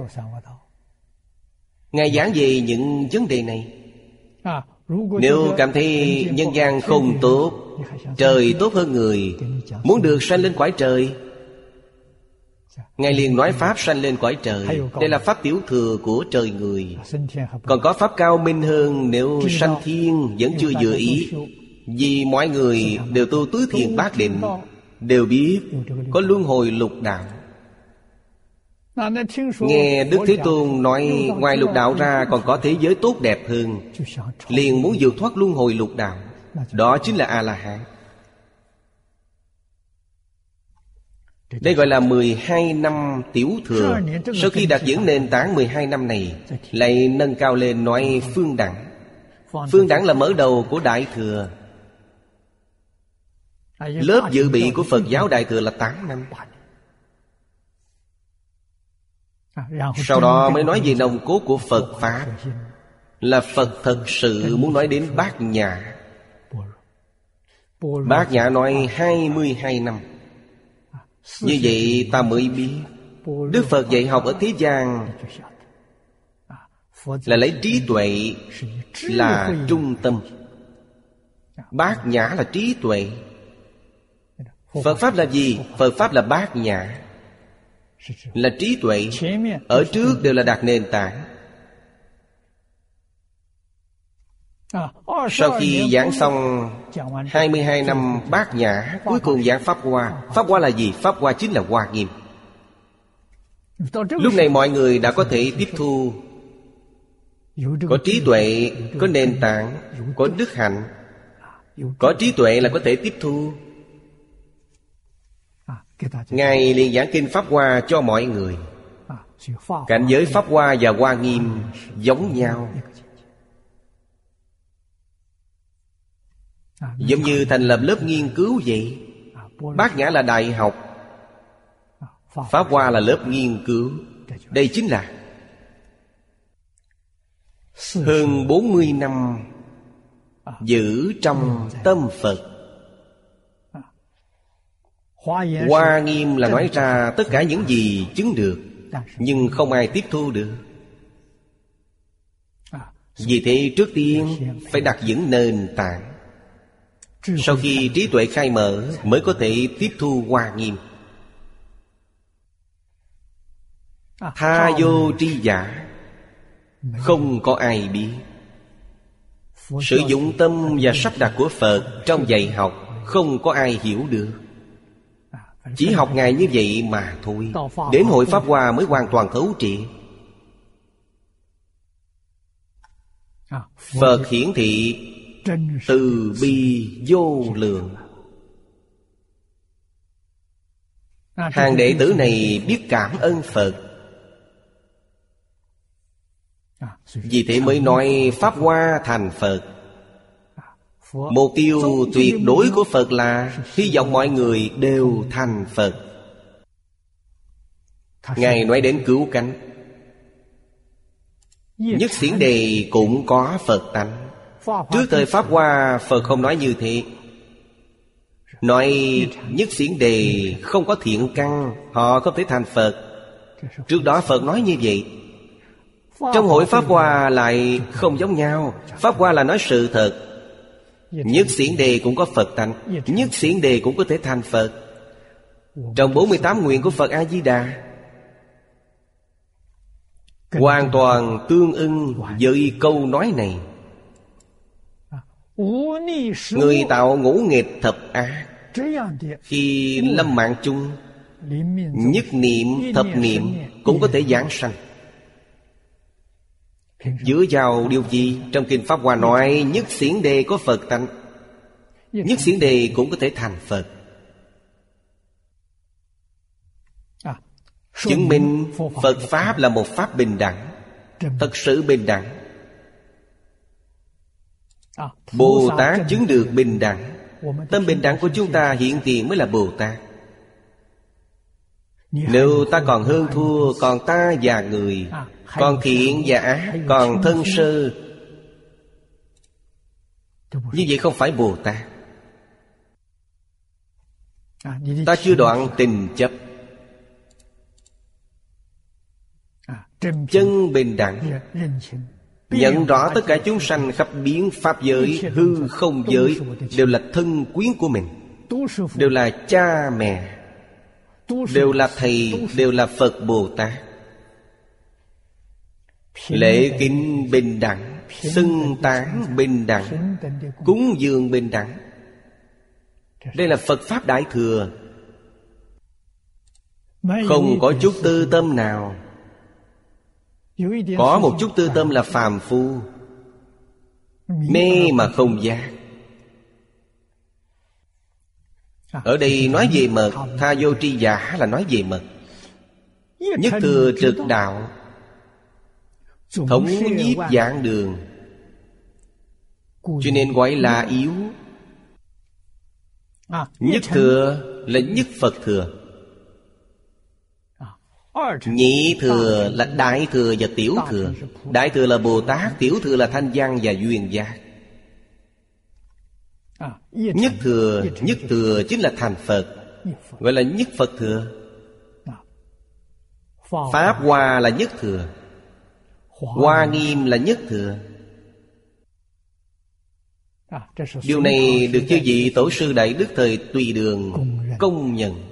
Ngài giảng về những vấn đề này. Nếu cảm thấy nhân gian không tốt, trời tốt hơn người, muốn được sanh lên cõi trời, Ngài liền nói pháp sanh lên cõi trời. Đây là pháp tiểu thừa của trời người. Còn có pháp cao minh hơn, nếu sanh thiên vẫn chưa vừa ý. Vì mọi người đều tu tứ thiền bát định, đều biết có luân hồi lục đạo. Nghe Đức Thế Tôn nói ngoài lục đạo ra còn có thế giới tốt đẹp hơn, liền muốn vượt thoát luân hồi lục đạo. Đó chính là A-la-hán. Đây gọi là 12 năm tiểu thừa. Sau khi đạt vững nền tảng 12 năm này, lại nâng cao lên nói phương đẳng. Phương đẳng là mở đầu của đại thừa. Lớp dự bị của Phật giáo đại thừa là 8 năm. Sau đó mới nói về nòng cốt của Phật Pháp, là Phật thật sự muốn nói đến Bát Nhã. Bát Nhã nói 22 năm. Như vậy ta mới biết Đức Phật dạy học ở thế gian là lấy trí tuệ là trung tâm. Bát Nhã là trí tuệ. Phật Pháp là gì? Phật Pháp là Bát Nhã, là trí tuệ. Ở trước đều là đặt nền tảng. Sau khi giảng xong 22 năm Bát Nhã, cuối cùng giảng Pháp Hoa. Pháp Hoa là gì? Pháp Hoa chính là Hoa Nghiêm. Lúc này mọi người đã có thể tiếp thu, có trí tuệ, có nền tảng, có đức hạnh. Có trí tuệ là có thể tiếp thu. Ngài liền giảng kinh Pháp Hoa cho mọi người. Cảnh giới Pháp Hoa và Hoa Nghiêm giống nhau, giống như thành lập lớp nghiên cứu vậy. Bát Nhã là đại học, Pháp Hoa là lớp nghiên cứu. Đây chính là hơn 40 năm giữ trong tâm Phật. Hoa Nghiêm là nói ra tất cả những gì chứng được, nhưng không ai tiếp thu được. Vì thế trước tiên phải đặt vững nền tảng. Sau khi trí tuệ khai mở mới có thể tiếp thu Hoa Nghiêm. Tha vô tri giả, không có ai biết. Sử dụng tâm và sắp đặt của Phật trong dạy học, không có ai hiểu được. Chỉ học Ngài như vậy mà thôi. Đến hội Pháp Hoa mới hoàn toàn thấu triệt. Phật hiển thị từ bi vô lượng. Hàng đệ tử này biết cảm ơn Phật, vì thế mới nói Pháp Hoa thành Phật. Mục tiêu tuyệt đối của Phật là hy vọng mọi người đều thành Phật. Ngài nói đến cứu cánh. Nhất Xiển Đề cũng có Phật tánh. Trước thời Pháp Hoa, Phật không nói như thế. Nói Nhất Xiển Đề không có thiện căn, họ không thể thành Phật. Trước đó Phật nói như vậy. Trong hội Pháp Hoa lại không giống nhau. Pháp Hoa là nói sự thật. Nhất Xiển Đề cũng có Phật tánh, Nhất Xiển Đề cũng có thể thành Phật. Trong 48 nguyện của Phật A-di-đà hoàn toàn tương ưng với câu nói này. Người tạo ngũ nghịch thập ác, khi lâm mạng chung, nhất niệm thập niệm cũng có thể giảng sanh. Dựa vào điều gì? Trong Kinh Pháp Hoa nói Nhất Xiển Đề có Phật tánh, Nhất Xiển Đề cũng có thể thành Phật. Chứng minh Phật Pháp là một Pháp bình đẳng, thật sự bình đẳng. Bồ Tát chứng được bình đẳng. Tâm bình đẳng của chúng ta hiện tiền mới là Bồ Tát. Nếu ta còn hơn thua, còn ta và người, còn thiện và ác, còn thân sơ, như vậy không phải Bồ Tát. Ta chưa đoạn tình chấp. Chân bình đẳng, nhận rõ tất cả chúng sanh khắp biến pháp giới, hư không giới đều là thân quyến của mình, đều là cha mẹ, đều là thầy, đều là Phật Bồ Tát. Lễ kính bình đẳng, xưng tán bình đẳng, cúng dường bình đẳng. Đây là Phật Pháp Đại Thừa. Không có chút tư tâm nào. Có một chút tư tâm là phàm phu, mê mà không giác. Ở đây nói về mật, tha vô tri giả là nói về mật. Nhất thừa trực đạo, thống nhiếp vạn đường, cho nên gọi là yếu. Nhất thừa là nhất Phật thừa. Nhị thừa là đại thừa và tiểu thừa. Đại thừa là Bồ Tát, tiểu thừa là Thanh Văn và Duyên Giác. Nhất thừa chính là thành Phật, gọi là nhất Phật thừa. Pháp Hoa là nhất thừa, Hoa Nghiêm là nhất thừa. Điều này được chư vị tổ sư Đại Đức thời Tùy Đường công nhận.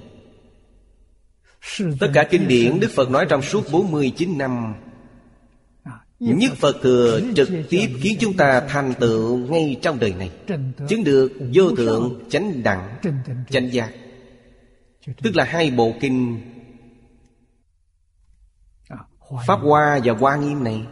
Tất cả kinh điển Đức Phật nói trong suốt 49 năm, nhất Phật thừa trực tiếp khiến chúng ta thành tựu ngay trong đời này, chứng được vô thượng chánh đẳng chánh giác. Tức là hai bộ kinh Pháp Hoa và Hoa Nghiêm này.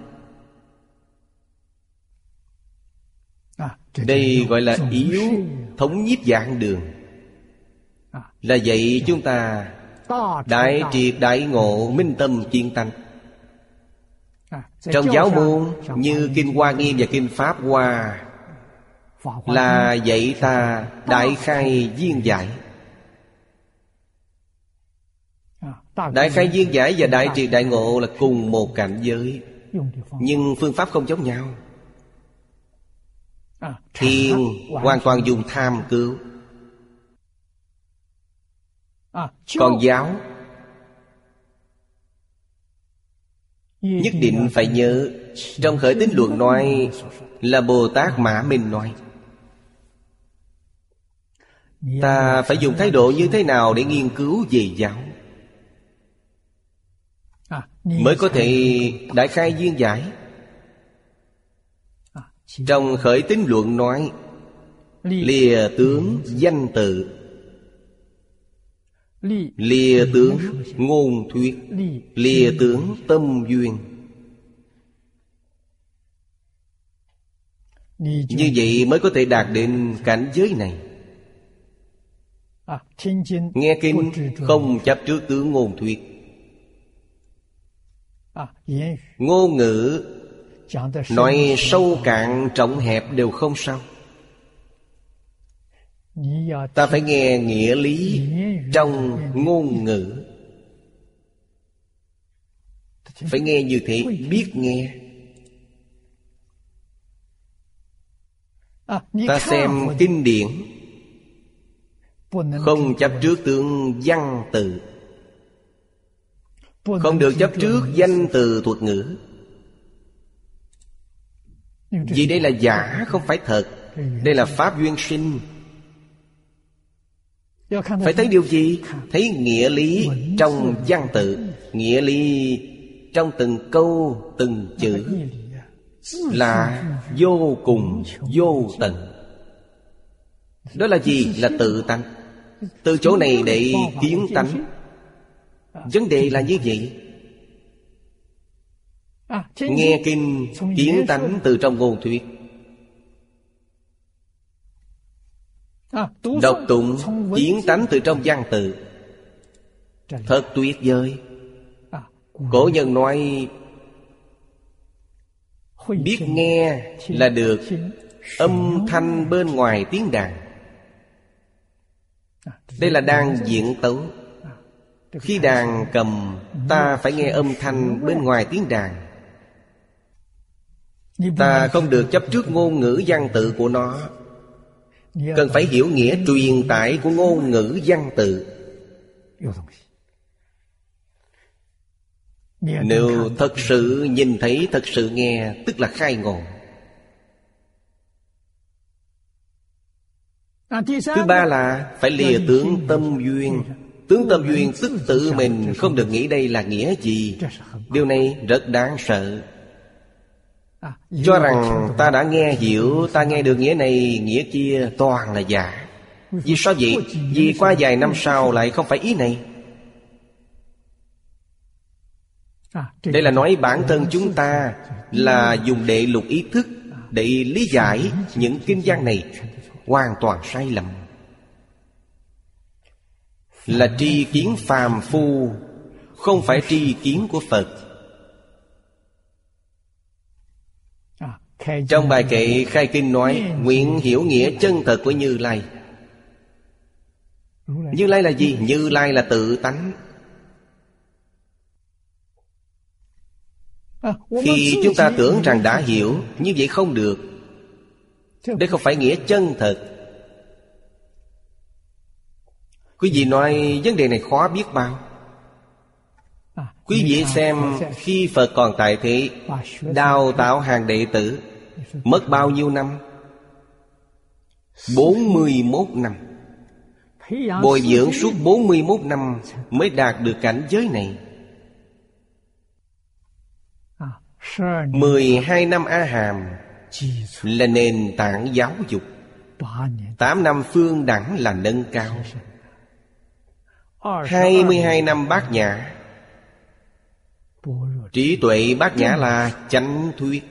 Đây gọi là yếu thống nhiếp vạn đường, là dạy chúng ta đại triệt đại ngộ, minh tâm kiến tánh. Trong giáo môn như Kinh Hoa Nghiêm và Kinh Pháp Hoa là dạy ta đại khai viên giải. Đại khai viên giải và đại triệt đại ngộ là cùng một cảnh giới, nhưng phương pháp không giống nhau. Thiền hoàn toàn dùng tham cứu, còn giáo nhất định phải nhớ. Trong Khởi Tín Luận nói là Bồ Tát Mã Minh nói. Ta phải dùng thái độ như thế nào để nghiên cứu về giáo, mới có thể đại khai viên giải. Trong Khởi Tín Luận nói lìa tướng danh tự, lìa tướng ngôn thuyết, lìa tướng tâm duyên. Như vậy mới có thể đạt đến cảnh giới này. Nghe kinh không chấp trước tướng ngôn thuyết. Ngôn ngữ nói sâu cạn trọng hẹp đều không sao. Ta phải nghe nghĩa lý trong ngôn ngữ. Phải nghe như thế, biết nghe. Ta xem kinh điển không chấp trước tướng văn từ, không được chấp trước danh từ thuật ngữ. Vì đây là giả, không phải thật. Đây là pháp duyên sinh. Phải thấy điều gì? Thấy nghĩa lý trong văn tự, nghĩa lý trong từng câu, từng chữ là vô cùng, vô tận. Đó là gì? Là tự tánh. Từ chỗ này để kiến tánh. Vấn đề là như vậy. Nghe kinh kiến tánh từ trong ngôn thuyết. Đọc tụng kiến tánh từ trong văn tự. Thật tuyệt vời. Cổ nhân nói biết nghe là được âm thanh bên ngoài tiếng đàn. Đây là đang diễn tấu. Khi đàn cầm, ta phải nghe âm thanh bên ngoài tiếng đàn. Ta không được chấp trước ngôn ngữ văn tự của nó. Cần phải hiểu nghĩa truyền tải của ngôn ngữ văn tự. Nếu thật sự nhìn thấy, thật sự nghe, tức là khai ngộ. Thứ ba là phải lìa tướng tâm duyên. Tướng tâm duyên tức tự mình không được nghĩ đây là nghĩa gì. Điều này rất đáng sợ. Cho rằng ta đã nghe hiểu, ta nghe được nghĩa này, nghĩa kia toàn là giả. Vì sao vậy? Vì qua vài năm sau lại không phải ý này. Đây là nói bản thân chúng ta là dùng đệ lục ý thức để lý giải những kinh văn này. Hoàn toàn sai lầm. Là tri kiến phàm phu, không phải tri kiến của Phật. Trong bài kệ khai kinh nói nguyện hiểu nghĩa chân thật của Như Lai. Như Lai là gì? Như Lai là tự tánh. Khi chúng ta tưởng rằng đã hiểu, như vậy không được. Đây không phải nghĩa chân thật. Quý vị nói vấn đề này khó biết bao. Quý vị xem khi Phật còn tại thế, đào tạo hàng đệ tử mất bao nhiêu năm? 41 năm. Bồi dưỡng suốt 41 năm mới đạt được cảnh giới này. 12 năm A Hàm là nền tảng giáo dục. 8 năm Phương Đẳng là nâng cao. 22 năm Bát Nhã. Trí tuệ Bát Nhã là chánh thuyết.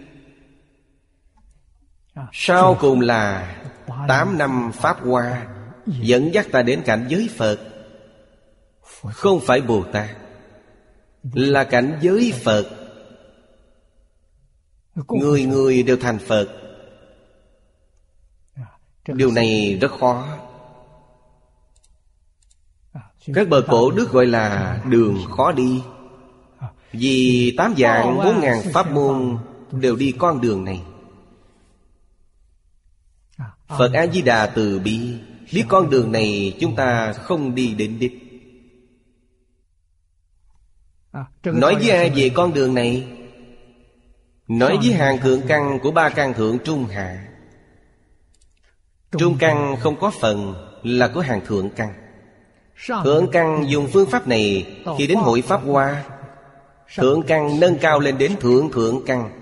Sau cùng là 8 năm Pháp Hoa, dẫn dắt ta đến cảnh giới Phật. Không phải Bồ Tát, là cảnh giới Phật. Người người đều thành Phật. Điều này rất khó. Các bậc cổ đức gọi là đường khó đi. Vì 8 vạn 4 ngàn pháp môn đều đi con đường này. Phật A-di-đà từ bi, biết con đường này chúng ta không đi đến đích. Nói với ai về con đường này? Nói với hàng thượng căn của 3 căn thượng trung hạ. Trung căn không có phần là của hàng thượng căn. Thượng căn dùng phương pháp này khi đến hội Pháp Hoa. Thượng căn nâng cao lên đến thượng thượng căn,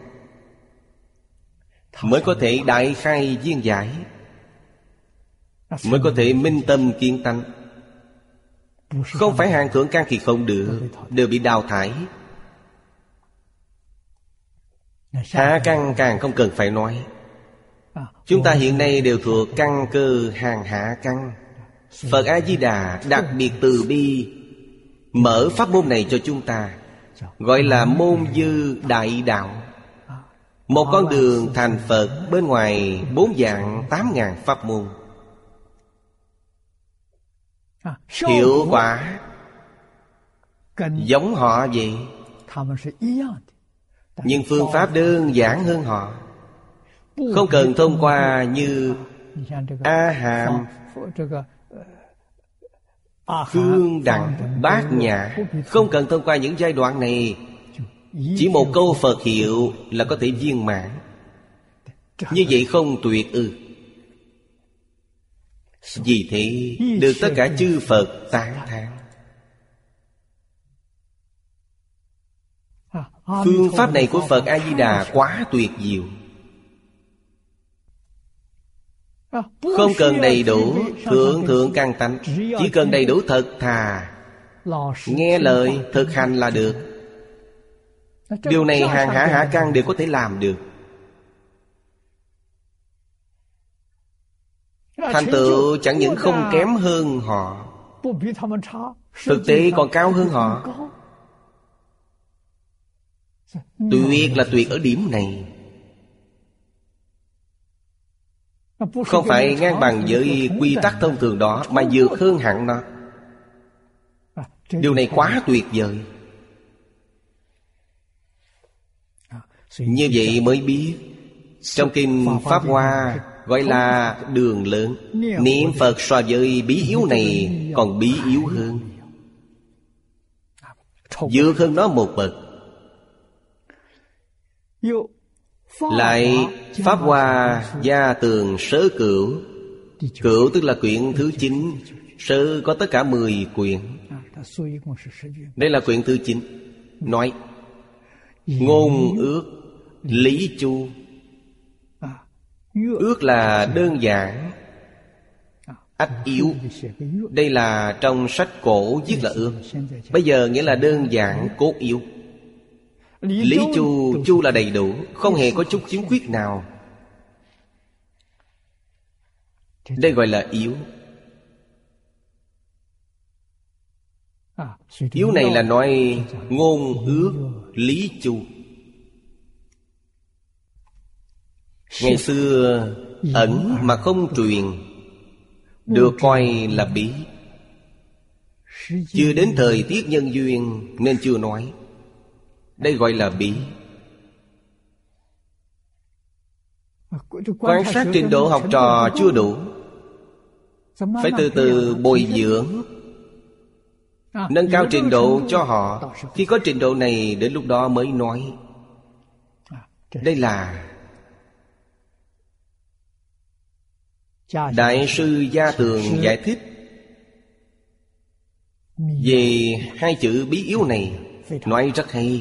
mới có thể đại khai viên giải, mới có thể minh tâm kiến tánh. Không phải hàng thượng căn thì không được, đều bị đào thải. Hạ căn càng không cần phải nói. Chúng ta hiện nay đều thuộc căn cơ hàng hạ căn. Phật A-di-đà đặc biệt từ bi mở pháp môn này cho chúng ta, gọi là môn dư đại đạo. Một con đường thành Phật, bên ngoài 4 vạn 8 ngàn pháp môn. Hiệu quả giống họ vậy, nhưng phương pháp đơn giản hơn họ. Không cần thông qua như A Hàm, Phương Đẳng, Bát Nhã. Không cần thông qua những giai đoạn này. Chỉ một câu Phật hiệu là có thể viên mãn. Như vậy không tuyệt ư? Vì thế được tất cả chư Phật tán thán. Phương pháp này của Phật A-di-đà quá tuyệt diệu. Không cần đầy đủ thượng căn tánh, chỉ cần đầy đủ thật thà, nghe lời, thực hành là được. Điều này hàng hạ căn đều có thể làm được. Thành tựu chẳng những không kém hơn họ, thực tế còn cao hơn họ. Tuyệt là tuyệt ở điểm này. Không phải ngang bằng với quy tắc thông thường đó, mà vượt hơn hẳn nó. Điều này quá tuyệt vời. Như vậy mới biết trong kinh Pháp Hoa gọi là đường lớn. Niệm Phật so với bí yếu này còn bí yếu hơn, vượt hơn nó một bậc. Lại Pháp Hoa Gia Tường Sớ Cửu. Cửu tức là quyển thứ 9. Sớ có tất cả 10 quyển. Đây là quyển thứ 9. Nói ngôn ước lý chu. Ước là đơn giản, ách yếu. Đây là trong sách cổ viết là ước. Bây giờ nghĩa là đơn giản, cốt yếu. Lý chu, chu là đầy đủ, không hề có chút khiếm khuyết nào. Đây gọi là yếu. Yếu này là nói ngôn ước lý chu. Ngày xưa ẩn mà không truyền, được coi là bí. Chưa đến thời tiết nhân duyên nên chưa nói. Đây gọi là bí. Quan sát trình độ học trò chưa đủ, phải từ từ bồi dưỡng, nâng cao trình độ cho họ. Khi có trình độ này, đến lúc đó mới nói. Đây là Đại sư Gia Tường giải thích về hai chữ bí yếu này, nói rất hay.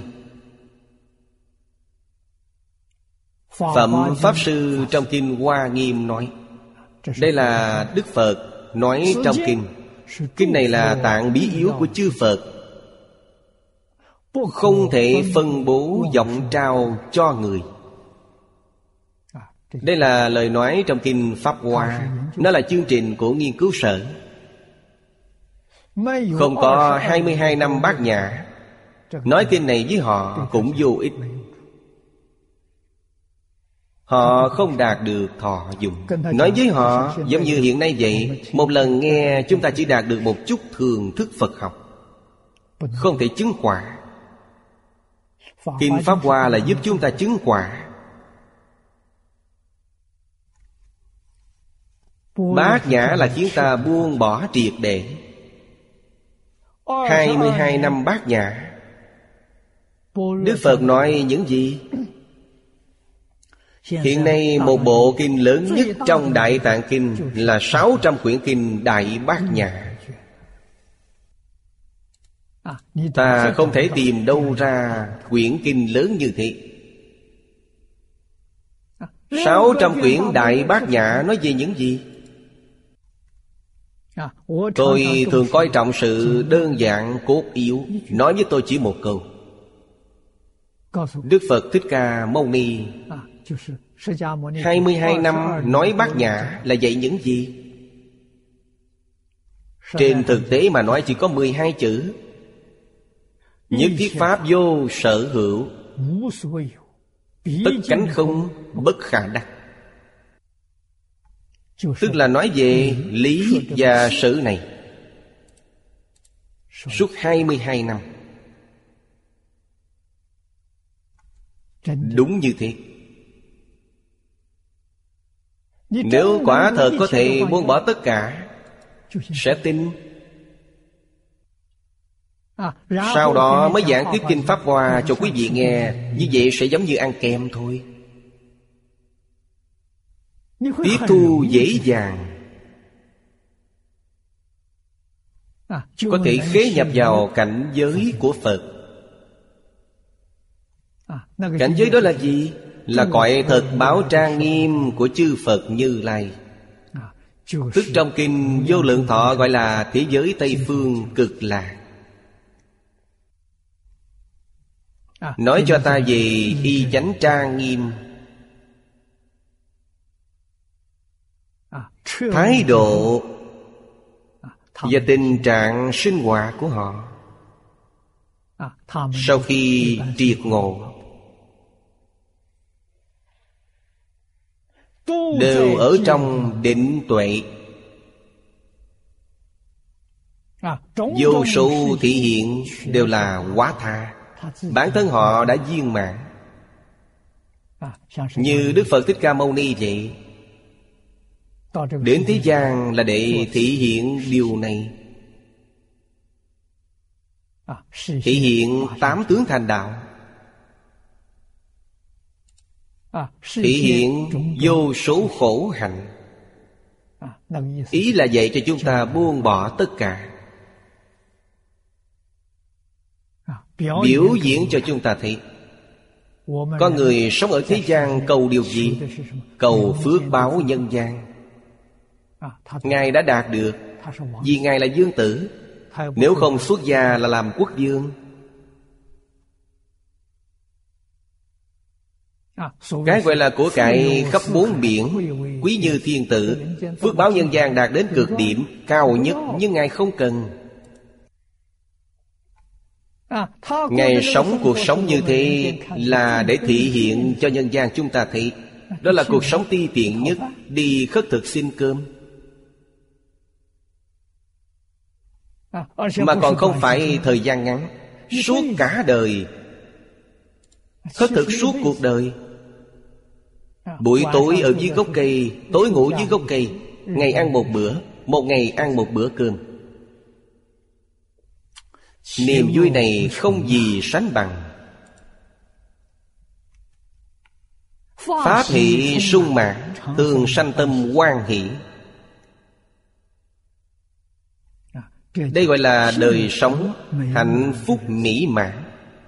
Phẩm Pháp Sư trong kinh Hoa Nghiêm nói, đây là Đức Phật nói trong kinh. Kinh này là tạng bí yếu của chư Phật, không thể phân bố vọng trao cho người. Đây là lời nói trong kinh Pháp Hoa. Nó là chương trình của nghiên cứu sở. Không có 22 năm Bát Nhã, nói kinh này với họ cũng vô ích. Họ không đạt được thọ dụng. Nói với họ giống như hiện nay vậy. Một lần nghe chúng ta chỉ đạt được một chút thường thức Phật học, không thể chứng quả. Kinh Pháp Hoa là giúp chúng ta chứng quả. Bát Nhã là khiến ta buông bỏ triệt để. 22 năm Bát Nhã, Đức Phật nói những gì? Hiện nay một bộ kinh lớn nhất trong Đại Tạng Kinh là 600 quyển kinh Đại Bát Nhã. Ta không thể tìm đâu ra quyển kinh lớn như thế. 600 quyển Đại Bát Nhã nói về những gì? Tôi thường coi trọng sự đơn giản cốt yếu. Nói với tôi chỉ một câu: Đức Phật Thích Ca Mâu Ni 22 năm nói Bát Nhã là dạy những gì? Trên thực tế mà nói chỉ có 12 chữ: nhất thiết pháp vô sở hữu, tất cánh không, bất khả đắc. Tức là nói về lý và sự này suốt 22 năm. Đúng như thế. Nếu quả thật có thể buông bỏ tất cả, sẽ tin. Sau đó mới giảng tiếp kinh Pháp Hoa cho quý vị nghe. Như vậy sẽ giống như ăn kem thôi, tiếp thu dễ dàng, có thể khế nhập vào cảnh giới của Phật. Cảnh giới đó là gì? Là cõi thật báo trang nghiêm của chư Phật Như Lai. Tức trong kinh Vô Lượng Thọ gọi là thế giới Tây Phương Cực Lạc. Nói cho ta về y chánh trang nghiêm, thái độ và tình trạng sinh hoạt của họ sau khi triệt ngộ, đều ở trong định tuệ. Vô số thị hiện đều là quá tha, bản thân họ đã viên mãn. Như Đức Phật Thích Ca Mâu Ni vậy, đến thế gian là để thị hiện điều này, thị hiện 8 tướng thành đạo, thị hiện vô số khổ hạnh. Ý là dạy cho chúng ta buông bỏ tất cả, biểu diễn cho chúng ta thấy con người sống ở thế gian cầu điều gì? Cầu phước báo nhân gian. Ngài đã đạt được, vì Ngài là vương tử. Nếu không xuất gia là làm quốc vương. Cái gọi là của cải khắp bốn biển, quý như thiên tử, phước báo nhân gian đạt đến cực điểm cao nhất, nhưng Ngài không cần. Ngài sống cuộc sống như thế là để thị hiện cho nhân gian chúng ta thấy. Đó là cuộc sống ti tiện nhất, đi khất thực xin cơm. Mà còn không phải thời gian ngắn, suốt cả đời, khất thực suốt cuộc đời. Buổi tối ở dưới gốc cây, tối ngủ dưới gốc cây. Ngày ăn một bữa, một ngày ăn một bữa cơm. Niềm vui này không gì sánh bằng. Pháp hỷ sung mãn, thường sanh tâm hoan hỷ. Đây gọi là đời sống hạnh phúc mỹ mãn.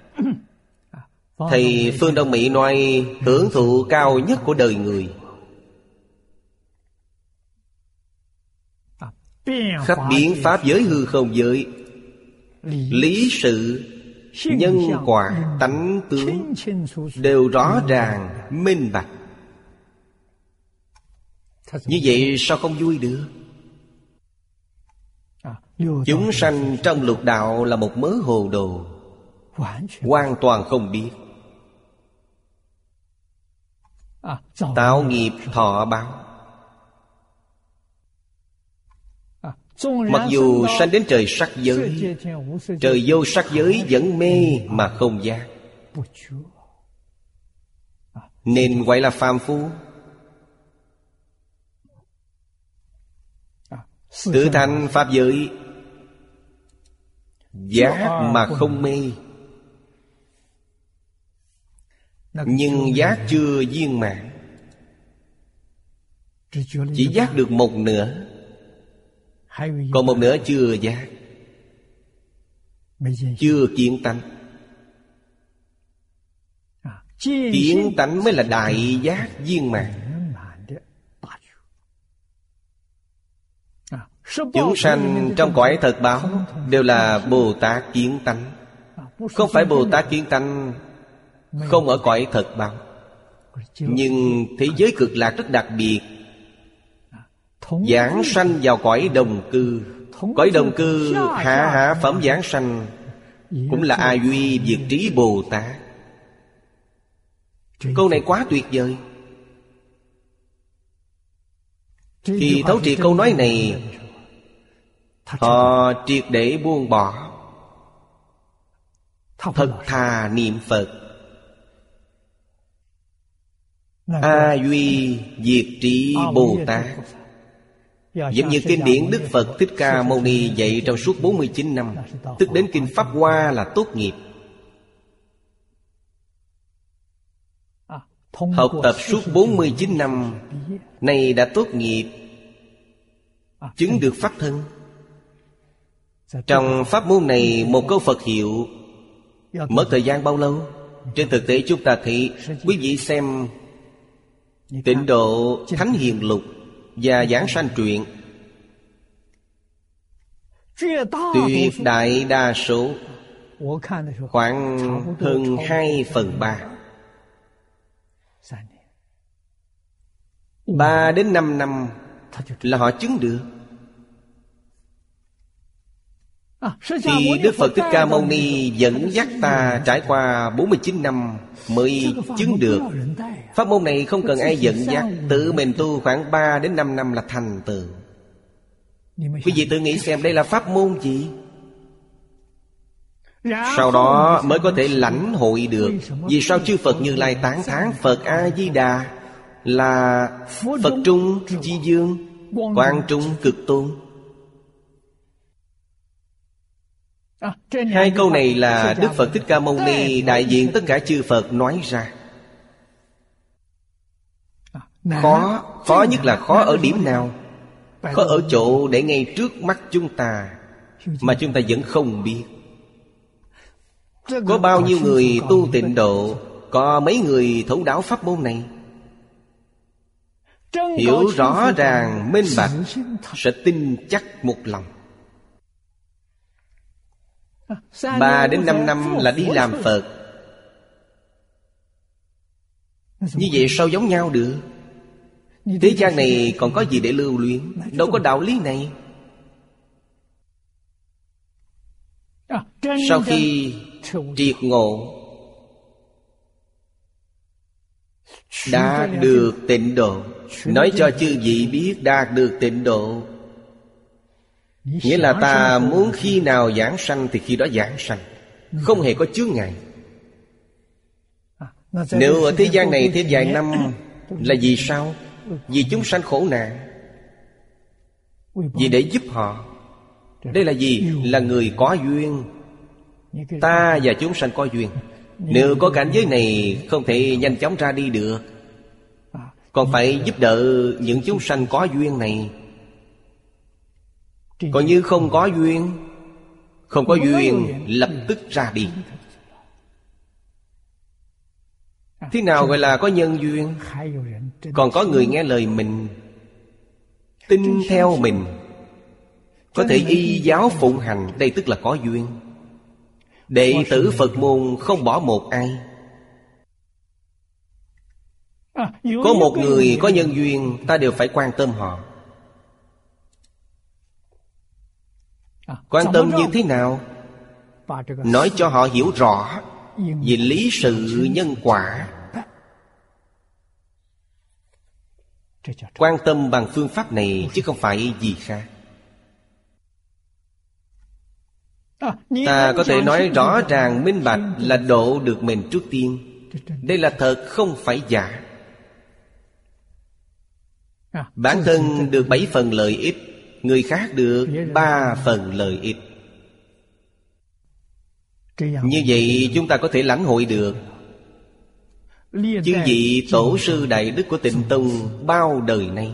Thầy Phương Đông Mỹ nói hưởng thụ cao nhất của đời người. Khắp biến pháp giới hư không giới, lý sự, nhân quả, tánh tướng đều rõ ràng, minh bạch. Như vậy sao không vui được? Chúng sanh trong lục đạo là một mớ hồ đồ, hoàn toàn không biết. Tạo nghiệp thọ báo. Mặc dù sanh đến trời sắc giới, trời vô sắc giới vẫn mê mà không giác, nên gọi là phàm phu. Tự thành pháp giới, giác mà không mê. Nhưng giác chưa viên mãn, chỉ giác được một nửa, còn một nửa chưa giác, chưa kiến tánh. Kiến tánh mới là đại giác viên mãn. Chúng sanh trong cõi thật báo đều là Bồ Tát kiến tánh. Không phải Bồ Tát kiến tánh không ở cõi thật báo. Nhưng thế giới cực lạc rất đặc biệt. Giảng sanh vào cõi đồng cư. Cõi đồng cư hạ hạ phẩm giảng sanh cũng là A Duy Diệt Trí Bồ Tát. Câu này quá tuyệt vời. Khi thấu triệt câu nói này, họ triệt để buông bỏ, thật thà niệm Phật. A Duy Diệt Trí Bồ Tát. Giống như kinh điển Đức Phật Thích Ca Mâu Ni dạy trong suốt 49 năm, tức đến kinh Pháp Hoa là tốt nghiệp. Học tập suốt 49 năm, nay đã tốt nghiệp, chứng được Pháp thân. Trong pháp môn này, một câu Phật hiệu mất thời gian bao lâu? Trên thực tế chúng ta thấy, quý vị xem Tịnh Độ Thánh Hiền Lục và Giảng Sanh Truyện, tuyệt đại đa số, khoảng hơn 2/3, 3 đến 5 năm là họ chứng được. Thì Đức Phật Thích Ca Mâu Ni dẫn dắt ta trải qua 49 năm mới chứng được. Pháp môn này không cần ai dẫn dắt, tự mình tu khoảng 3 đến 5 năm là thành tựu. Quý vị tự nghĩ xem đây là pháp môn gì? Sau đó mới có thể lãnh hội được. Vì sao chư Phật Như Lai tán thán Phật A-di-đà là Phật Trung Chi Dương, Quang Trung Cực Tôn? Hai câu này là Đức Phật Thích Ca Mâu Ni đại diện tất cả chư Phật nói ra. Khó nhất là khó ở điểm nào? Khó ở chỗ để ngay trước mắt chúng ta mà chúng ta vẫn không biết. Có bao nhiêu người tu tịnh độ, có mấy người thấu đáo pháp môn này, hiểu rõ ràng minh bạch, sẽ tin chắc một lòng. 3 đến 5 năm là đi làm Phật. Như vậy sao giống nhau được? Thế gian này còn có gì để lưu luyến? Đâu có đạo lý này. Sau khi triệt ngộ, đạt được tịnh độ, nói cho chư vị biết đạt được tịnh độ, nghĩa là ta muốn khi nào giảng sanh thì khi đó giảng sanh, không hề có chướng ngại. Nếu ở thế gian này thêm vài năm là vì sao? Vì chúng sanh khổ nạn, vì để giúp họ. Đây là gì? Là người có duyên. Ta và chúng sanh có duyên. Nếu có cảnh giới này không thể nhanh chóng ra đi được, còn phải giúp đỡ những chúng sanh có duyên này. Còn như không có duyên, không có duyên lập tức ra đi. Thế nào gọi là có nhân duyên? Còn có người nghe lời mình, tin theo mình, có thể y giáo phụng hành. Đây tức là có duyên. Đệ tử Phật môn không bỏ một ai. Có một người có nhân duyên, ta đều phải quan tâm họ. Quan tâm như thế nào? Nói cho họ hiểu rõ về lý sự nhân quả. Quan tâm bằng phương pháp này chứ không phải gì khác. Ta có thể nói rõ ràng minh bạch là độ được mình trước tiên. Đây là thật, không phải giả. Bản thân được 7 phần lợi ích, người khác được 3 phần lợi ích. Như vậy chúng ta có thể lãnh hội được. Chư vị tổ sư đại đức của Tịnh Tông bao đời nay,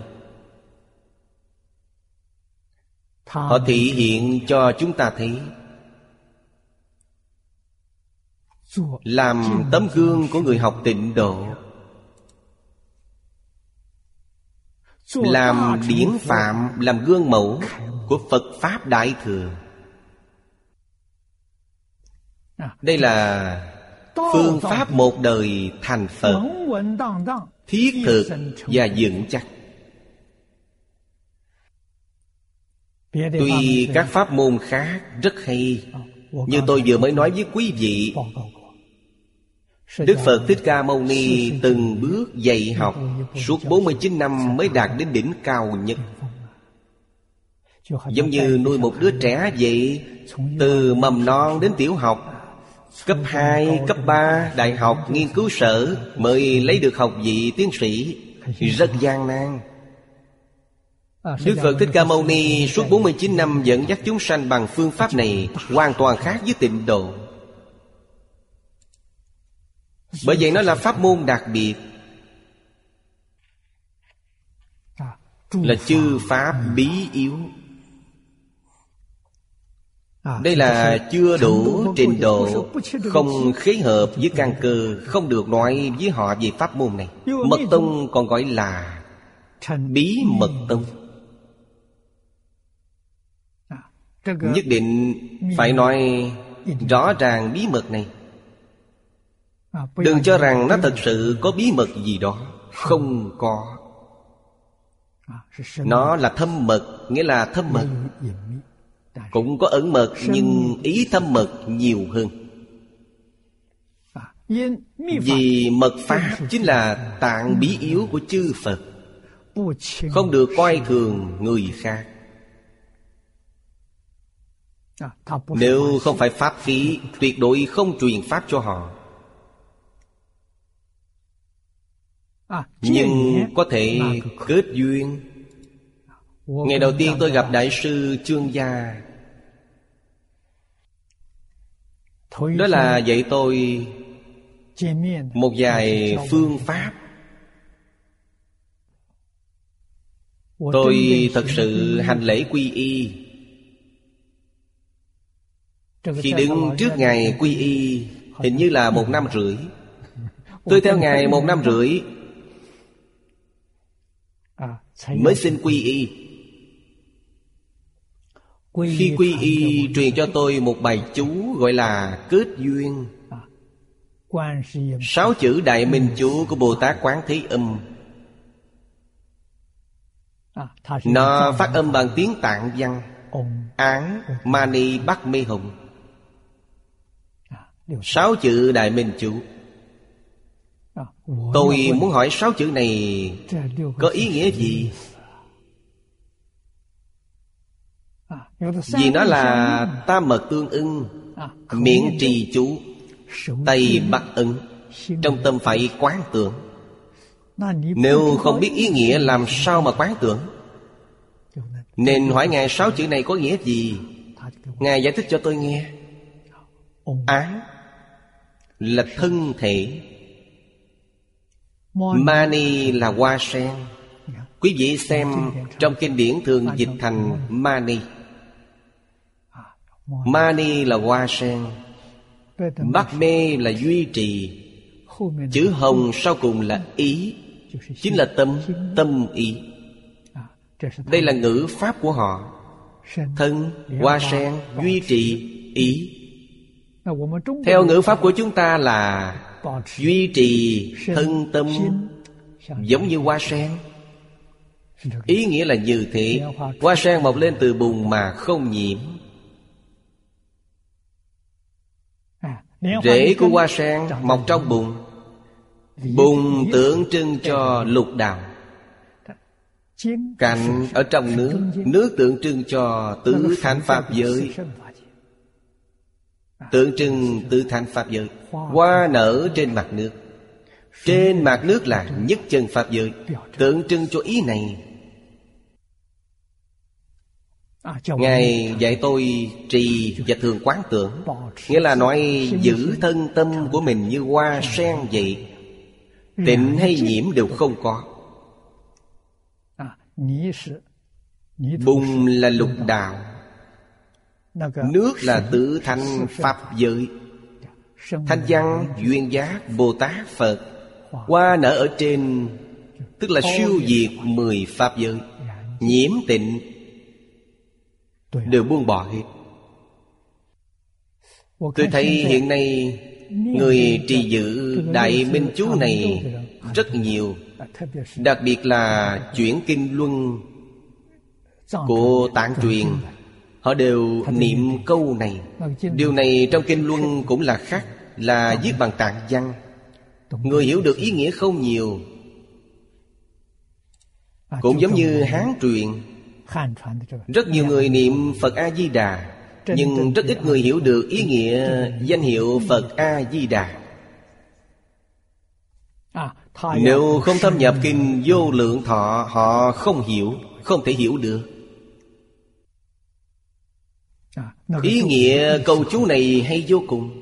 họ thị hiện cho chúng ta thấy, làm tấm gương của người học tịnh độ, làm điển phạm, làm gương mẫu của Phật Pháp Đại Thừa. Đây là phương pháp một đời thành Phật, thiết thực và vững chắc. Tuy các pháp môn khác rất hay, như tôi vừa mới nói với quý vị, Đức Phật Thích Ca Mâu Ni từng bước dạy học suốt 49 năm mới đạt đến đỉnh cao nhất. Giống như nuôi một đứa trẻ vậy, từ mầm non đến tiểu học, cấp 2, cấp 3, đại học, nghiên cứu sở mới lấy được học vị tiến sĩ, rất gian nan. Đức Phật Thích Ca Mâu Ni suốt 49 năm dẫn dắt chúng sanh bằng phương pháp này, hoàn toàn khác với Tịnh Độ. Bởi vậy nó là pháp môn đặc biệt, là chư pháp bí yếu. Đây là chưa đủ trình độ, không khế hợp với căn cơ, không được nói với họ về pháp môn này. Mật tông còn gọi là bí mật tông. Nhất định phải nói rõ ràng bí mật này. Đừng cho rằng nó thật sự có bí mật gì đó. Không có. Nó là thâm mật, nghĩa là thâm mật. Cũng có ẩn mật, nhưng ý thâm mật nhiều hơn. Vì mật pháp chính là tạng bí yếu của chư Phật, không được coi thường người khác. Nếu không phải pháp khí, tuyệt đối không truyền pháp cho họ. Nhưng có thể kết duyên. Ngày đầu tiên tôi gặp Đại sư Chương Gia, đó là dạy tôi một vài phương pháp. Tôi thật sự hành lễ quy y. Khi đứng trước Ngài quy y, hình như là 1 năm rưỡi. Tôi theo Ngài 1 năm rưỡi mới xin quy y. Khi quy y, truyền cho tôi một bài chú gọi là kết duyên. 6 chữ Đại Minh Chú của Bồ Tát Quán Thế Âm. Nó phát âm bằng tiếng Tạng văn: Án Mani Bắc Mê Hồng. 6 chữ Đại Minh Chú. Tôi muốn hỏi 6 chữ này có ý nghĩa gì? Vì nó là tam mật tương ưng, miệng trì chú, tay bắt ấn, trong tâm phải quán tưởng. Nếu không biết ý nghĩa làm sao mà quán tưởng? Nên hỏi Ngài 6 chữ này có nghĩa gì. Ngài giải thích cho tôi nghe. Án là thân thể, Mani là hoa sen. Quý vị xem trong kinh điển thường dịch thành Mani. Mani là hoa sen, Bắc Mê là duy trì, chữ hồng sau cùng là ý, chính là tâm, tâm ý. Đây là ngữ pháp của họ. Thân, hoa sen, duy trì, ý. Theo ngữ pháp của chúng ta là duy trì thân tâm giống như hoa sen. Ý nghĩa là như thế. Hoa sen mọc lên từ bùn mà không nhiễm. Rễ của hoa sen mọc trong bùn. Bùn tượng trưng cho lục đạo. Cành ở trong nước, nước tượng trưng cho tứ thánh pháp giới, tượng trưng tứ thánh pháp giới. Hoa nở trên mặt nước, trên mặt nước là nhất chân pháp giới, tượng trưng cho ý này. Ngài dạy tôi trì và thường quán tưởng, nghĩa là nói giữ thân tâm của mình như hoa sen vậy, tịnh hay nhiễm đều không có. Bùn là lục đạo, nước là tứ thánh pháp giới. Thanh văn, duyên giác, Bồ Tát, Phật. Hoa nở ở trên, tức là siêu diệt 10 pháp giới. Nhiễm tịnh đều buông bỏ hết. Tôi thấy hiện nay người trì giữ Đại Minh Chú này rất nhiều. Đặc biệt là chuyển kinh luân của Tạng truyền, họ đều niệm câu này. Điều này trong kinh luân cũng là khác, là viết bằng tạng văn. Người hiểu được ý nghĩa không nhiều. Cũng giống như Hán truyền, rất nhiều người niệm Phật A-di-đà, nhưng rất ít người hiểu được ý nghĩa danh hiệu Phật A-di-đà. Nếu không thâm nhập kinh Vô Lượng Thọ, họ không hiểu, không thể hiểu được. Ý nghĩa câu chú này hay vô cùng.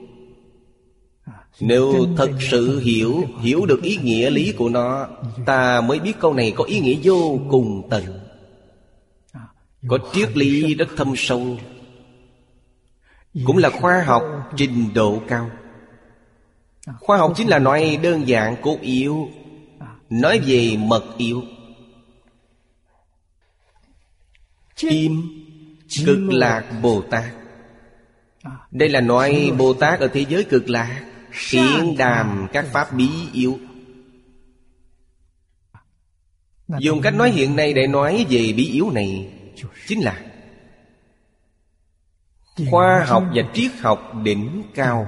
Nếu thật sự hiểu được ý nghĩa lý của nó, ta mới biết câu này có ý nghĩa vô cùng tận, có triết lý rất thâm sâu, cũng là khoa học trình độ cao. Khoa học chính là nói đơn giản cốt yếu, nói về mật yếu. Kim Cực Lạc Bồ Tát, đây là nói Bồ Tát ở thế giới Cực Lạc hiển đàm các pháp bí yếu. Dùng cách nói hiện nay để nói về bí yếu này, chính là khoa học và triết học đỉnh cao.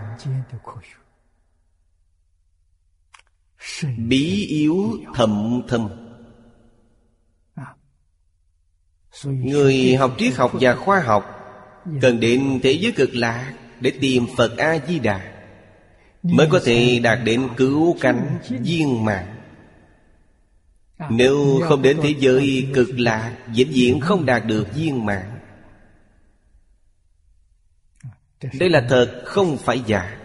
Bí yếu thậm thâm. Người học triết học và khoa học cần đến thế giới Cực Lạc để tìm Phật A-di-đà, mới có thể đạt đến cứu cánh viên mãn. Nếu không đến thế giới Cực Lạc, vĩnh viễn không đạt được viên mãn. Đây là thật, không phải giả.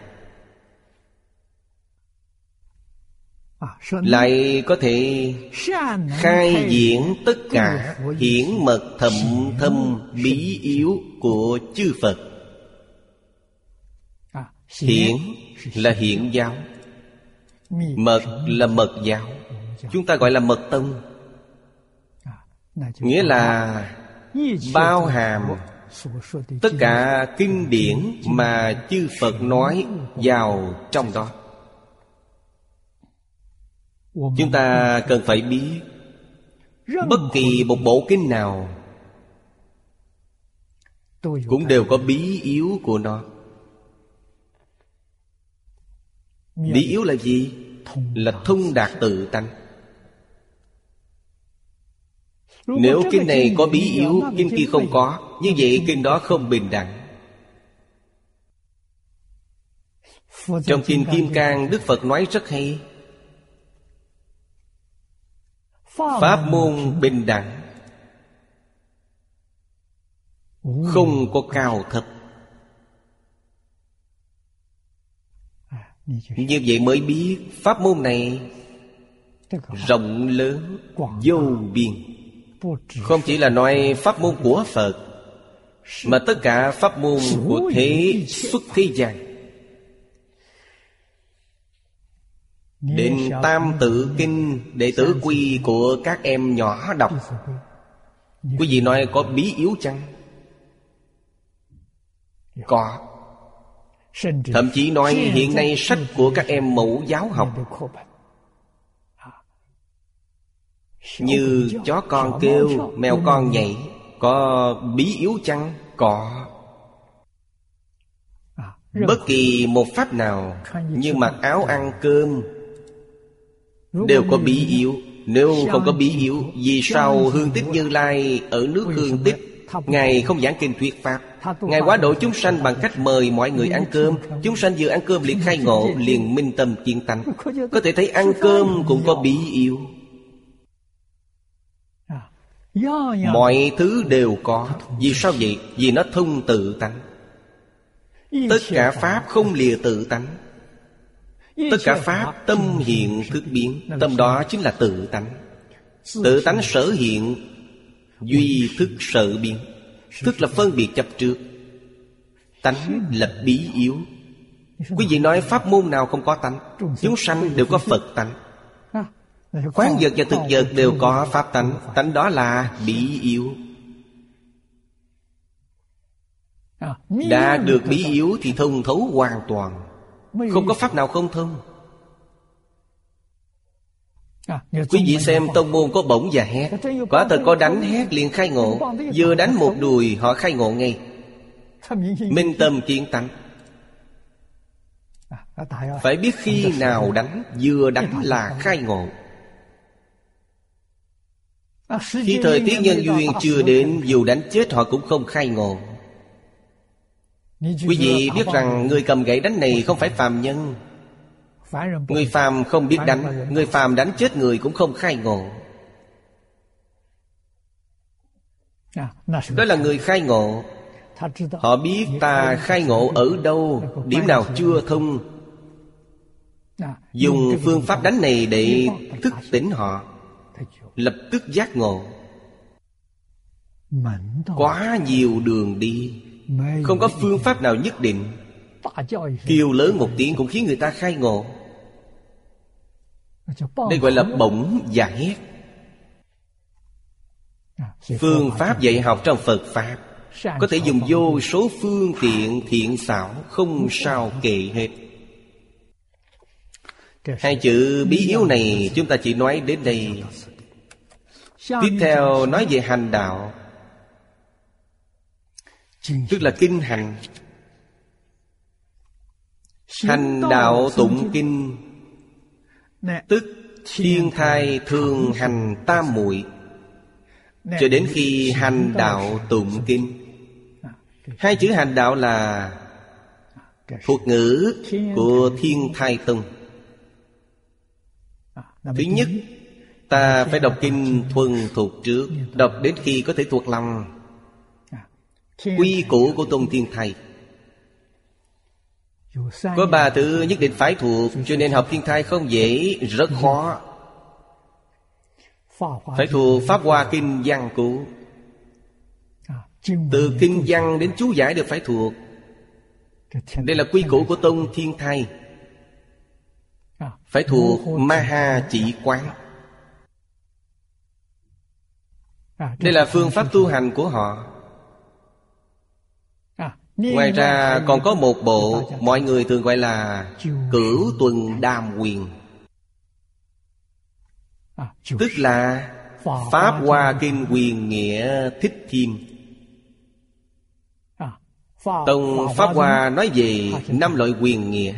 Lại có thể khai diễn tất cả hiển mật thậm thâm bí yếu của chư Phật. Hiển là hiển giáo, mật là mật giáo. Chúng ta gọi là mật tông, nghĩa là bao hàm tất cả kinh điển mà chư Phật nói vào trong đó. Chúng ta cần phải biết, bất kỳ một bộ kinh nào cũng đều có bí yếu của nó. Bí yếu là gì? Là thông đạt tự tánh. Nếu kinh này có bí yếu, kinh kia không có, như vậy kinh đó không bình đẳng. Trong kinh Kim Cang, Đức Phật nói rất hay: pháp môn bình đẳng, không có cao thấp. Như vậy mới biết pháp môn này rộng lớn vô biên. Không chỉ là nói pháp môn của Phật, mà tất cả pháp môn của thế xuất thế gian. Đến Tam Tự Kinh, Đệ Tử Quy của các em nhỏ đọc, quý vị nói có bí yếu chăng? Có. Thậm chí nói hiện nay sách của các em mẫu giáo học, như chó con kêu, mèo con nhảy, có bí yếu chăng? Có. Bất kỳ một pháp nào, như mặc áo ăn cơm, đều có bí yếu. Nếu không có bí yếu, vì sao Hương Tích Như Lai ở nước Hương Tích, Ngài không giảng kinh thuyết pháp? Ngài hóa độ chúng sanh bằng cách mời mọi người ăn cơm. Chúng sanh vừa ăn cơm liền khai ngộ, liền minh tâm kiến tánh. Có thể thấy ăn cơm cũng có bí yếu. Mọi thứ đều có. Vì sao vậy? Vì nó thông tự tánh. Tất cả pháp không lìa tự tánh. Tất cả pháp tâm hiện thức biến. Tâm đó chính là tự tánh. Tự tánh sở hiện, duy thức sở biến. Thức là phân biệt chấp trước, tánh là bí yếu. Quý vị nói pháp môn nào không có tánh? Chúng sanh đều có Phật tánh. Khoáng vật và thực vật đều có pháp tánh. Tánh đó là bí yếu. Đã được bí yếu thì thông thấu hoàn toàn. Không có pháp nào không thông. Quý vị xem tông môn có bổng và hét, quả thật có đánh hét liền khai ngộ. Vừa đánh một đùi họ khai ngộ ngay. Minh tâm kiến tánh. Phải biết khi nào đánh, vừa đánh là khai ngộ. Khi thời tiết nhân duyên chưa đến, dù đánh chết họ cũng không khai ngộ. Quý vị biết rằng người cầm gậy đánh này không phải phàm nhân. Người phàm không biết đánh, người phàm đánh chết người cũng không khai ngộ. Đó là người khai ngộ. Họ biết ta khai ngộ ở đâu, điểm nào chưa thông, dùng phương pháp đánh này để thức tỉnh họ, lập tức giác ngộ. Quá nhiều đường đi, không có phương pháp nào nhất định. Kêu lớn một tiếng cũng khiến người ta khai ngộ. Đây gọi là bổng và hét. Phương pháp dạy học trong Phật Pháp có thể dùng vô số phương tiện thiện xảo, không sao kể hết. Hai chữ bí yếu này chúng ta chỉ nói đến đây. Tiếp theo nói về hành đạo, tức là kinh hành. Hành đạo tụng kinh, tức thiên thai thường hành tam muội, cho đến khi hành đạo tụng kinh. Hai chữ hành đạo là thuật ngữ của Thiên Thai Tông. Thứ nhất, ta phải đọc kinh thuần thục trước, đọc đến khi có thể thuộc lòng. Quy củ của Tông Thiên Thai có 3 thứ nhất định phải thuộc, cho nên học Thiên Thai không dễ, rất khó. Phải thuộc Pháp Hoa Kinh văn cú, từ kinh văn đến chú giải đều phải thuộc. Đây là quy củ của Tông Thiên Thai. Phải thuộc Ma Ha Chỉ Quán. Đây là phương pháp tu hành của họ. Ngoài ra còn có một bộ mọi người thường gọi là Cửu Tuần Đàm Quyền, tức là Pháp Hoa Kinh Quyền Nghĩa Thích Thiên. Tông Pháp Hoa nói về 5 loại quyền nghĩa.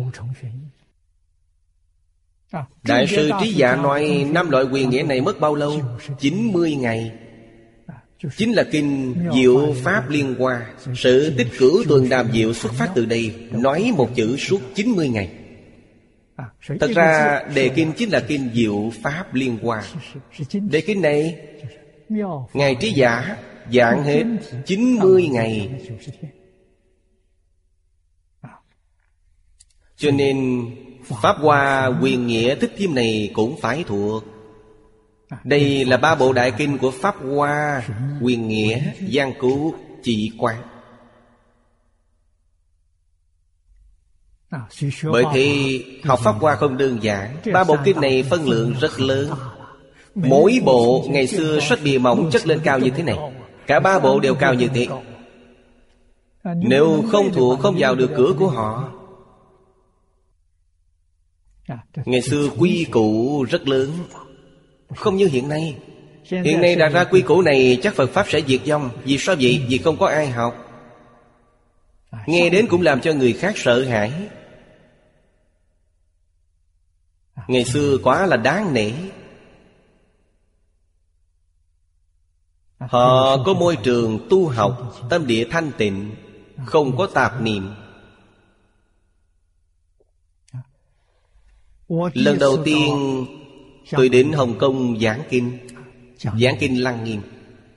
Đại sư Trí Dạ nói 5 loại quyền nghĩa này mất bao lâu? 90 ngày. Chính là kinh Diệu Pháp Liên Hoa. Sự tích Cửu Tuần Đàm Diệu xuất phát từ đây, nói một chữ suốt 90 ngày. Thật ra đề kinh chính là kinh Diệu Pháp Liên Hoa. Đề kinh này Ngài Trí Giả giảng hết 90 ngày. Cho nên Pháp Hoa Quyền Nghĩa Thích Thiên này cũng phải thuộc. Đây là 3 bộ đại kinh của Pháp Hoa, Quyền Nghĩa, Giang Cứu, Chỉ Quán. Bởi thế học Pháp Hoa không đơn giản. 3 bộ kinh này phân lượng rất lớn. Mỗi bộ ngày xưa sách bìa mỏng chất lên cao như thế này. Cả 3 bộ đều cao như thế. Nếu không thuộc không vào được cửa của họ. Ngày xưa quy củ rất lớn, không như hiện nay. Hiện nay đặt ra quy củ này chắc Phật Pháp sẽ diệt vong. Vì sao vậy? Vì không có ai học. Nghe đến cũng làm cho người khác sợ hãi. Ngày xưa quá là đáng nể. Họ có môi trường tu học, tâm địa thanh tịnh, không có tạp niệm. Lần đầu tiên tôi đến Hồng Kông giảng kinh Lăng Nghiêm.